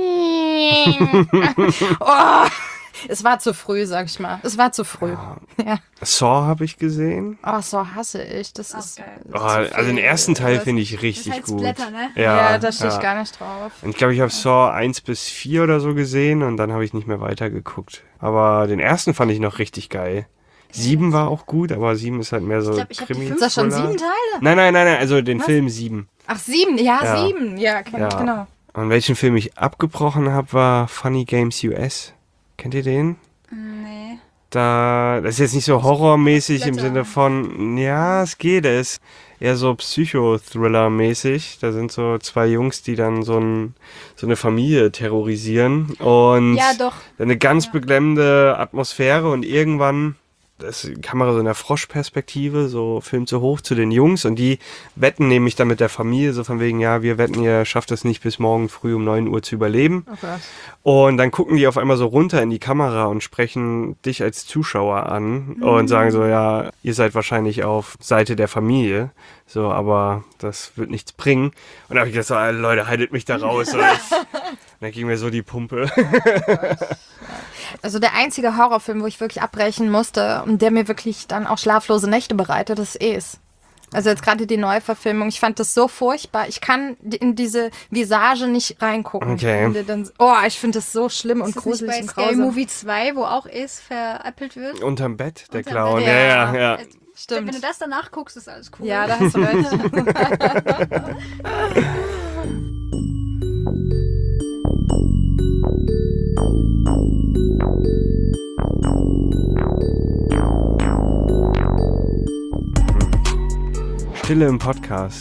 oh, es war zu früh, sag ich mal. Es war zu früh. Ja. Saw habe ich gesehen. Oh, so hasse ich. Das ist. geil. Oh, also den ersten Teil finde ich Das richtig ist halt gut. Splatter, ne? Ja, Ja, da stehe ich ja. gar nicht drauf. Und ich glaube, ich habe Saw eins bis vier oder so gesehen und dann habe ich nicht mehr weitergeguckt. Aber den ersten fand ich noch richtig geil. sieben war auch gut, aber sieben ist halt mehr so Ich glaub, ich hab die Krimi. fünf- Ist das schon Thriller. sieben Teile? Nein, nein, nein, nein, also den Film sieben. Ach, sieben. Ja, Ja. sieben. Ja, kenn Ja. ich, genau. Und welchen Film ich abgebrochen habe, war Funny Games U S. Kennt ihr den? Nee. Da, das ist jetzt nicht so horrormäßig im Blätter. Sinne von, ja, es geht es. eher so Psychothriller-mäßig. Da sind so zwei Jungs, die dann so, ein, so eine Familie terrorisieren und Ja, doch. eine ganz beklemmende Atmosphäre und irgendwann das ist die Kamera so in der Froschperspektive, so filmt so hoch zu den Jungs und die wetten nämlich dann mit der Familie, so von wegen, ja, wir wetten, ihr schafft es nicht bis morgen früh um neun Uhr zu überleben. Oh Gott. Und dann gucken die auf einmal so runter in die Kamera und sprechen dich als Zuschauer an und sagen so, ja, ihr seid wahrscheinlich auf Seite der Familie, so, aber das wird nichts bringen. Und da habe ich gesagt, so, ah, Leute, haltet mich da raus. So, das, dann ging mir so die Pumpe. Also der einzige Horrorfilm, wo ich wirklich abbrechen musste und der mir wirklich dann auch schlaflose Nächte bereitet, ist Es. Also jetzt gerade die Neuverfilmung, ich fand das so furchtbar. Ich kann in diese Visage nicht reingucken. Okay. Und dann, oh, ich finde das so schlimm und Ist das nicht gruselig bei und Scary grausam. Movie zwei, wo auch Es veräppelt wird? Unterm Bett, der Unterm Clown. Bett, Ja, ja. ja, ja. Äh, Stimmt. Wenn du das danach guckst, ist alles cool. Ja, da hast du recht. Stille im Podcast.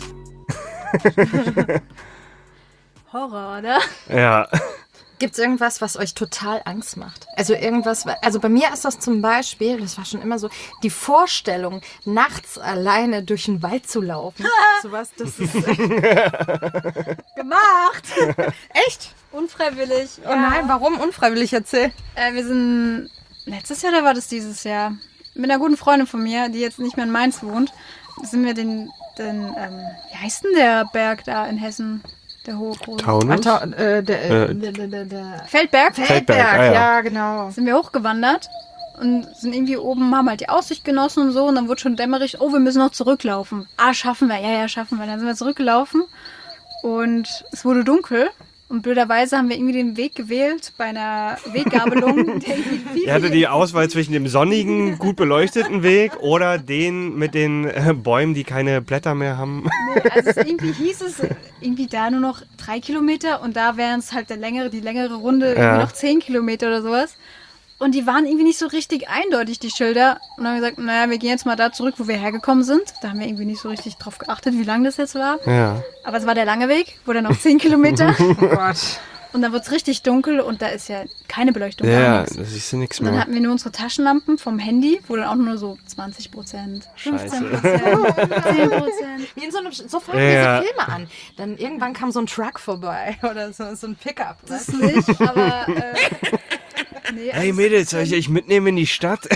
Horror, oder? Ja. Gibt es irgendwas, was euch total Angst macht? Also irgendwas, also bei mir ist das zum Beispiel, das war schon immer so, die Vorstellung, nachts alleine durch den Wald zu laufen. Sowas, das ist Gemacht! echt. Unfreiwillig. Oh nein, warum unfreiwillig erzählen? Äh, wir sind letztes Jahr oder war das dieses Jahr? Mit einer guten Freundin von mir, die jetzt nicht mehr in Mainz wohnt, sind wir den, den ähm, wie heißt denn der Berg da in Hessen? Der hohe große. Taunus? Äh, der, äh, Äh, der, der, der, der Feldberg. Feldberg, ah, ja. ja, genau. Sind wir hochgewandert und sind irgendwie oben, haben halt die Aussicht genossen und so und dann wurde schon dämmerig, oh, wir müssen noch zurücklaufen. Ah, schaffen wir, ja, ja, schaffen wir. Dann sind wir zurückgelaufen und es wurde dunkel und blöderweise haben wir irgendwie den Weg gewählt bei einer Weggabelung. Der irgendwie viel, Ihr hattet die Auswahl zwischen dem sonnigen, gut beleuchteten Weg oder den mit den äh, Bäumen, die keine Blätter mehr haben. Nee, also es irgendwie hieß es irgendwie da nur noch drei Kilometer und da wären es halt der längere, die längere Runde Ja. irgendwie noch zehn Kilometer oder sowas. Und die waren irgendwie nicht so richtig eindeutig, die Schilder. Und dann haben wir gesagt, naja, wir gehen jetzt mal da zurück, wo wir hergekommen sind. Da haben wir irgendwie nicht so richtig drauf geachtet, wie lang das jetzt war. Ja. Aber es war der lange Weg, wo dann noch zehn Kilometer. Oh Gott. Und dann wird es richtig dunkel und da ist ja keine Beleuchtung. gar Ja, nichts. das ist ja nichts Und dann mehr. hatten wir nur unsere Taschenlampen vom Handy, wo dann auch nur so zwanzig Prozent, fünfzehn Prozent, zehn Prozent. Wie in so einem, so fangen Ja. diese Filme an. Dann irgendwann kam so ein Truck vorbei oder so, so ein Pickup. Das nicht, aber... Äh, nee, Hey also- Mädels, soll ich euch mitnehmen in die Stadt?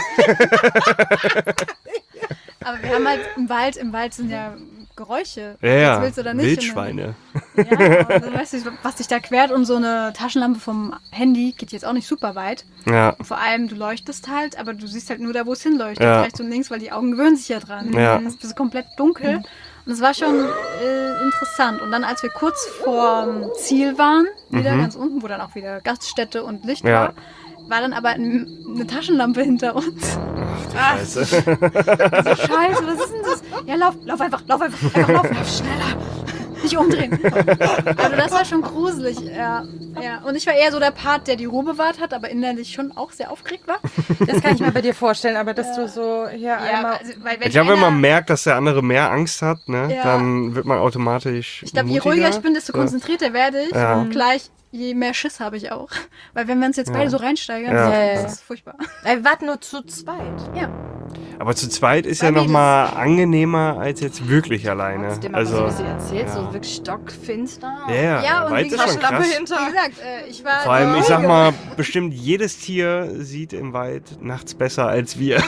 Aber wir haben halt im Wald, im Wald sind ja Geräusche. Ja, Jetzt ja. willst du da nicht. Wildschweine. Und dann, ja, und dann weißt du, was dich da quert und so eine Taschenlampe vom Handy geht jetzt auch nicht super weit. Ja. Und vor allem, du leuchtest halt, aber du siehst halt nur da, wo es hinleuchtet, Ja. rechts und links, weil die Augen gewöhnen sich ja dran. Ja. Es ist komplett dunkel. Und es war schon äh, interessant. Und dann, als wir kurz vorm Ziel waren, wieder ganz unten, wo dann auch wieder Gaststätte und Licht Mhm. Ja. war, war dann aber ein, eine Taschenlampe hinter uns. Scheiße. So, scheiße, was ist denn das? Ja, lauf, lauf einfach, lauf einfach, einfach lauf, lauf schneller. Nicht umdrehen. Also das war schon gruselig, ja, ja. Und ich war eher so der Part, der die Ruhe bewahrt hat, aber innerlich schon auch sehr aufgeregt war. Das kann ich mir bei dir vorstellen, aber dass du so hier einmal... also, weil wenn Ich glaube, wenn einer- man merkt, dass der andere mehr Angst hat, ne, Ja. dann wird man automatisch Ich glaube, je mutiger. ruhiger ich bin, desto konzentrierter werde ich. Ja. Und gleich, je mehr Schiss habe ich auch. Weil wenn wir uns jetzt beide so reinsteigern, Ja. das Ja. ist furchtbar. Äh, Wir warten nur zu zweit. Ja. Aber zu zweit ist ja Bei mir nochmal angenehmer als jetzt wirklich alleine. Trotzdem, aber Also, so wie sie erzählt, ja. so wirklich stockfinster. ja, ja, Ja, und weit wie ist schon Taschenlampe krass. hinter. Wie gesagt, äh, ich war... Vor allem, ich ruhige. sag mal, bestimmt jedes Tier sieht im Wald nachts besser als wir.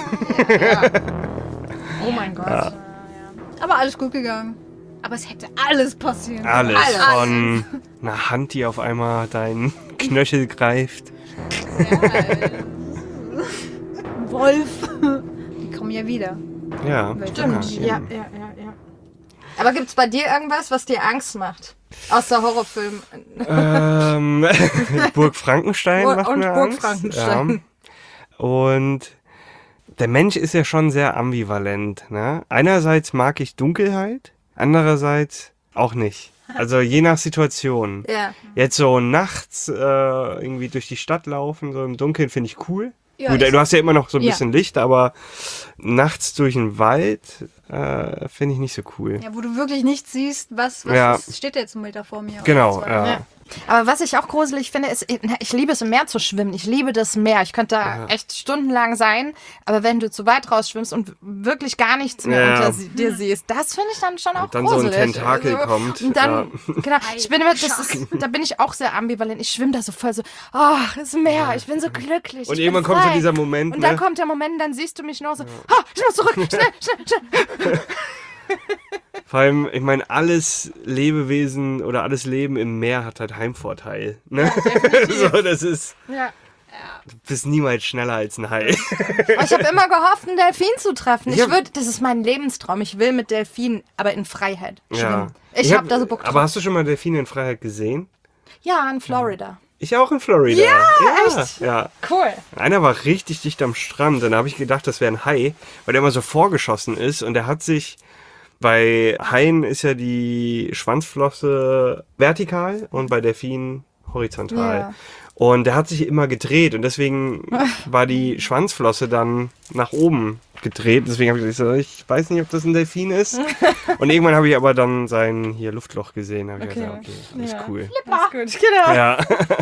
Oh mein Gott. Aber alles gut gegangen. Aber es hätte alles passieren können. Alles, Alles. von einer Hand, die auf einmal deinen Knöchel greift. Wolf. Die kommen ja wieder. Ja, Stimmt. ja. Ja, ja, ja, ja. Aber gibt es bei dir irgendwas, was dir Angst macht? Außer Horrorfilmen. Ähm, Burg Frankenstein Burg- macht und mir Burg Angst. Frankenstein. Ja. Und der Mensch ist ja schon sehr ambivalent. Ne? Einerseits mag ich Dunkelheit, andererseits auch nicht. Also je nach Situation. Ja. Jetzt so nachts äh, irgendwie durch die Stadt laufen, so im Dunkeln, finde ich cool. Ja, Gut, ich- du hast ja immer noch so ein Ja. bisschen Licht, aber nachts durch den Wald äh, finde ich nicht so cool. Ja, wo du wirklich nichts siehst, was, was Ja. ist, steht jetzt ein Meter vor mir. Genau, Oder zwei. ja. Ja. Aber was ich auch gruselig finde, ist, ich liebe es im Meer zu schwimmen. Ich liebe das Meer. Ich könnte da echt stundenlang sein. Aber wenn du zu weit rausschwimmst und wirklich gar nichts mehr Ja. unter sie- dir siehst, das finde ich dann schon auch Und dann so ein gruselig. Tentakel Also, kommt, Und dann, genau, ich bin immer, das Shark. ist, da bin ich auch sehr ambivalent. Ich schwimme da so voll so, ach, das Meer, ich bin so glücklich. Und ich irgendwann bin kommt so frei. dieser Moment, Und dann ne? kommt der Moment, dann siehst du mich noch so, ah, ich muss zurück, schnell, schnell, schnell. Vor allem, ich meine, alles Lebewesen oder alles Leben im Meer hat halt Heimvorteil. Ne? so, das ist, Ja. du bist niemals schneller als ein Hai. Aber ich habe immer gehofft, einen Delfin zu treffen. Ich Ja. würde, das ist mein Lebenstraum. Ich will mit Delfinen, aber in Freiheit schwimmen. Ich, Ich habe da so Bock drauf. Aber hast du schon mal Delfine in Freiheit gesehen? Ja, in Florida. Ich auch in Florida. Ja, echt? Ja. Cool. Einer war richtig dicht am Strand. Dann habe ich gedacht, das wäre ein Hai, weil der immer so vorgeschossen ist. Und der hat sich, bei Haien ist ja die Schwanzflosse vertikal und bei Delfinen horizontal. Ja. Und der hat sich immer gedreht und deswegen war die Schwanzflosse dann nach oben gedreht. Deswegen habe ich gesagt, ich weiß nicht, ob das ein Delfin ist. Und irgendwann habe ich aber dann sein hier Luftloch gesehen. Da habe ich Okay. gesagt, okay, alles Ja. cool. Alles gut, genau. Ja.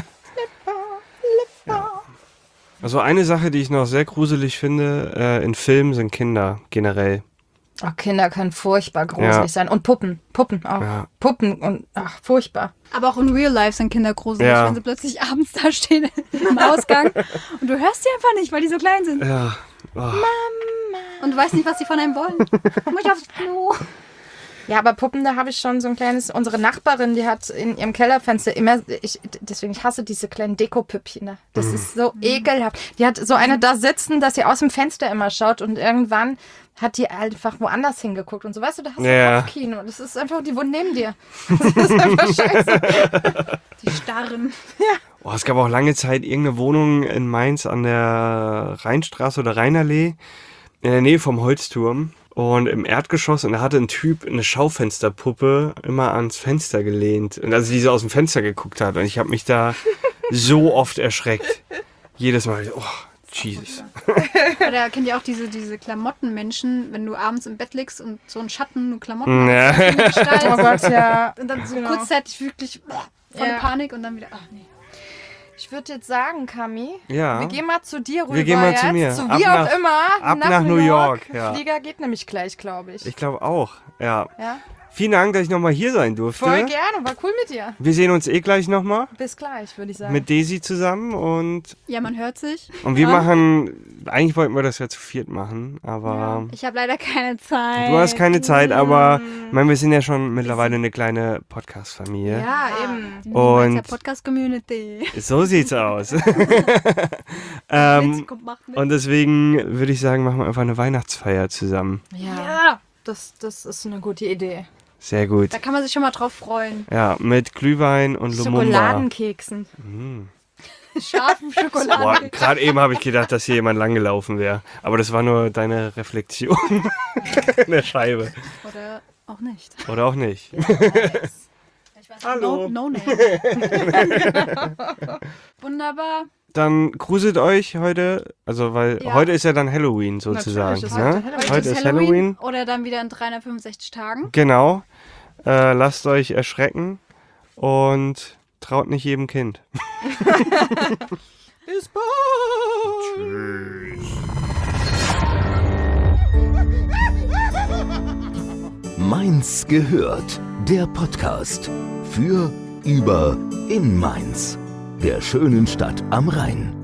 Also eine Sache, die ich noch sehr gruselig finde, äh, in Filmen sind Kinder generell. Oh, Kinder können furchtbar gruselig Ja. sein. Und Puppen. Puppen auch. Ja. Puppen und ach, furchtbar. Aber auch in Real Life sind Kinder gruselig, Ja. wenn sie plötzlich abends da stehen im Ausgang und du hörst sie einfach nicht, weil die so klein sind. Ja. Oh. Und du weißt nicht, was sie von einem wollen. Muss ich aufs Klo? Ja, aber Puppen, da habe ich schon so ein kleines, unsere Nachbarin, die hat in ihrem Kellerfenster immer, ich, deswegen, ich hasse diese kleinen Dekopüppchen da. Das ist so ekelhaft. Die hat so eine da sitzen, dass sie aus dem Fenster immer schaut und irgendwann hat die einfach woanders hingeguckt und so, weißt du, da hast du Ja. ein Kopfkino. Das ist einfach, die wohnen neben dir. Das ist einfach scheiße. Die starren. Oh, es gab auch lange Zeit irgendeine Wohnung in Mainz an der Rheinstraße oder Rheinallee in der Nähe vom Holzturm. Und im Erdgeschoss, und da hatte ein Typ eine Schaufensterpuppe immer ans Fenster gelehnt. Und also die so aus dem Fenster geguckt hat. Und ich habe mich da so oft erschreckt. Jedes Mal. Oh, Jesus. Oder kennt ihr auch diese, diese Klamottenmenschen, wenn du abends im Bett liegst und so einen Schatten, nur Klamotten Ja. hast, eine Gestalt, Oh Gott, ja. und dann so Genau. kurzzeitig wirklich boah, voll Ja. Panik und dann wieder, ach nee. Ich würde jetzt sagen, Kami, Ja. wir gehen mal zu dir rüber Wir gehen mal jetzt, zu mir. zu Ab wie nach- auch immer, ab nach New York, ja. Flieger geht nämlich gleich, glaube ich. Ich glaube auch, ja. Ja? Vielen Dank, dass ich nochmal hier sein durfte. Voll gerne, war cool mit dir. Wir sehen uns eh gleich nochmal Bis gleich, würde ich sagen. mit Daisy zusammen. Und, Ja, man hört sich. und wir Ja. machen, eigentlich wollten wir das ja zu viert machen, aber Ich habe leider keine Zeit. du hast keine Zeit, aber ich meine, wir sind ja schon mittlerweile eine kleine Podcast-Familie. ja, eben. Die Und- Mainzer Podcast-Community. So sieht's aus. Mit, ähm, kommt, macht mit. und deswegen würde ich sagen, machen wir einfach eine Weihnachtsfeier zusammen. Ja, Ja, das, das ist eine gute Idee. Sehr gut. da kann man sich schon mal drauf freuen. Ja, mit Glühwein und Lumumba. Schokoladenkeksen. Scharfen Boah, Schokolade. gerade eben habe ich gedacht, dass hier jemand langgelaufen wäre. Aber das war nur deine Reflexion in der Scheibe. Oder auch nicht. Oder auch nicht. Ich weiß, Hallo. No, no name. Wunderbar. Dann gruselt euch heute, also weil Ja. heute ist ja dann Halloween sozusagen. Natürlich ist ne? heute Halloween. Heute ist Halloween. Oder dann wieder in dreihundertfünfundsechzig Tagen. Genau. Äh, lasst euch erschrecken und traut nicht jedem Kind. Bis bald. Mainz gehört, der Podcast für, über, in Mainz, der schönen Stadt am Rhein.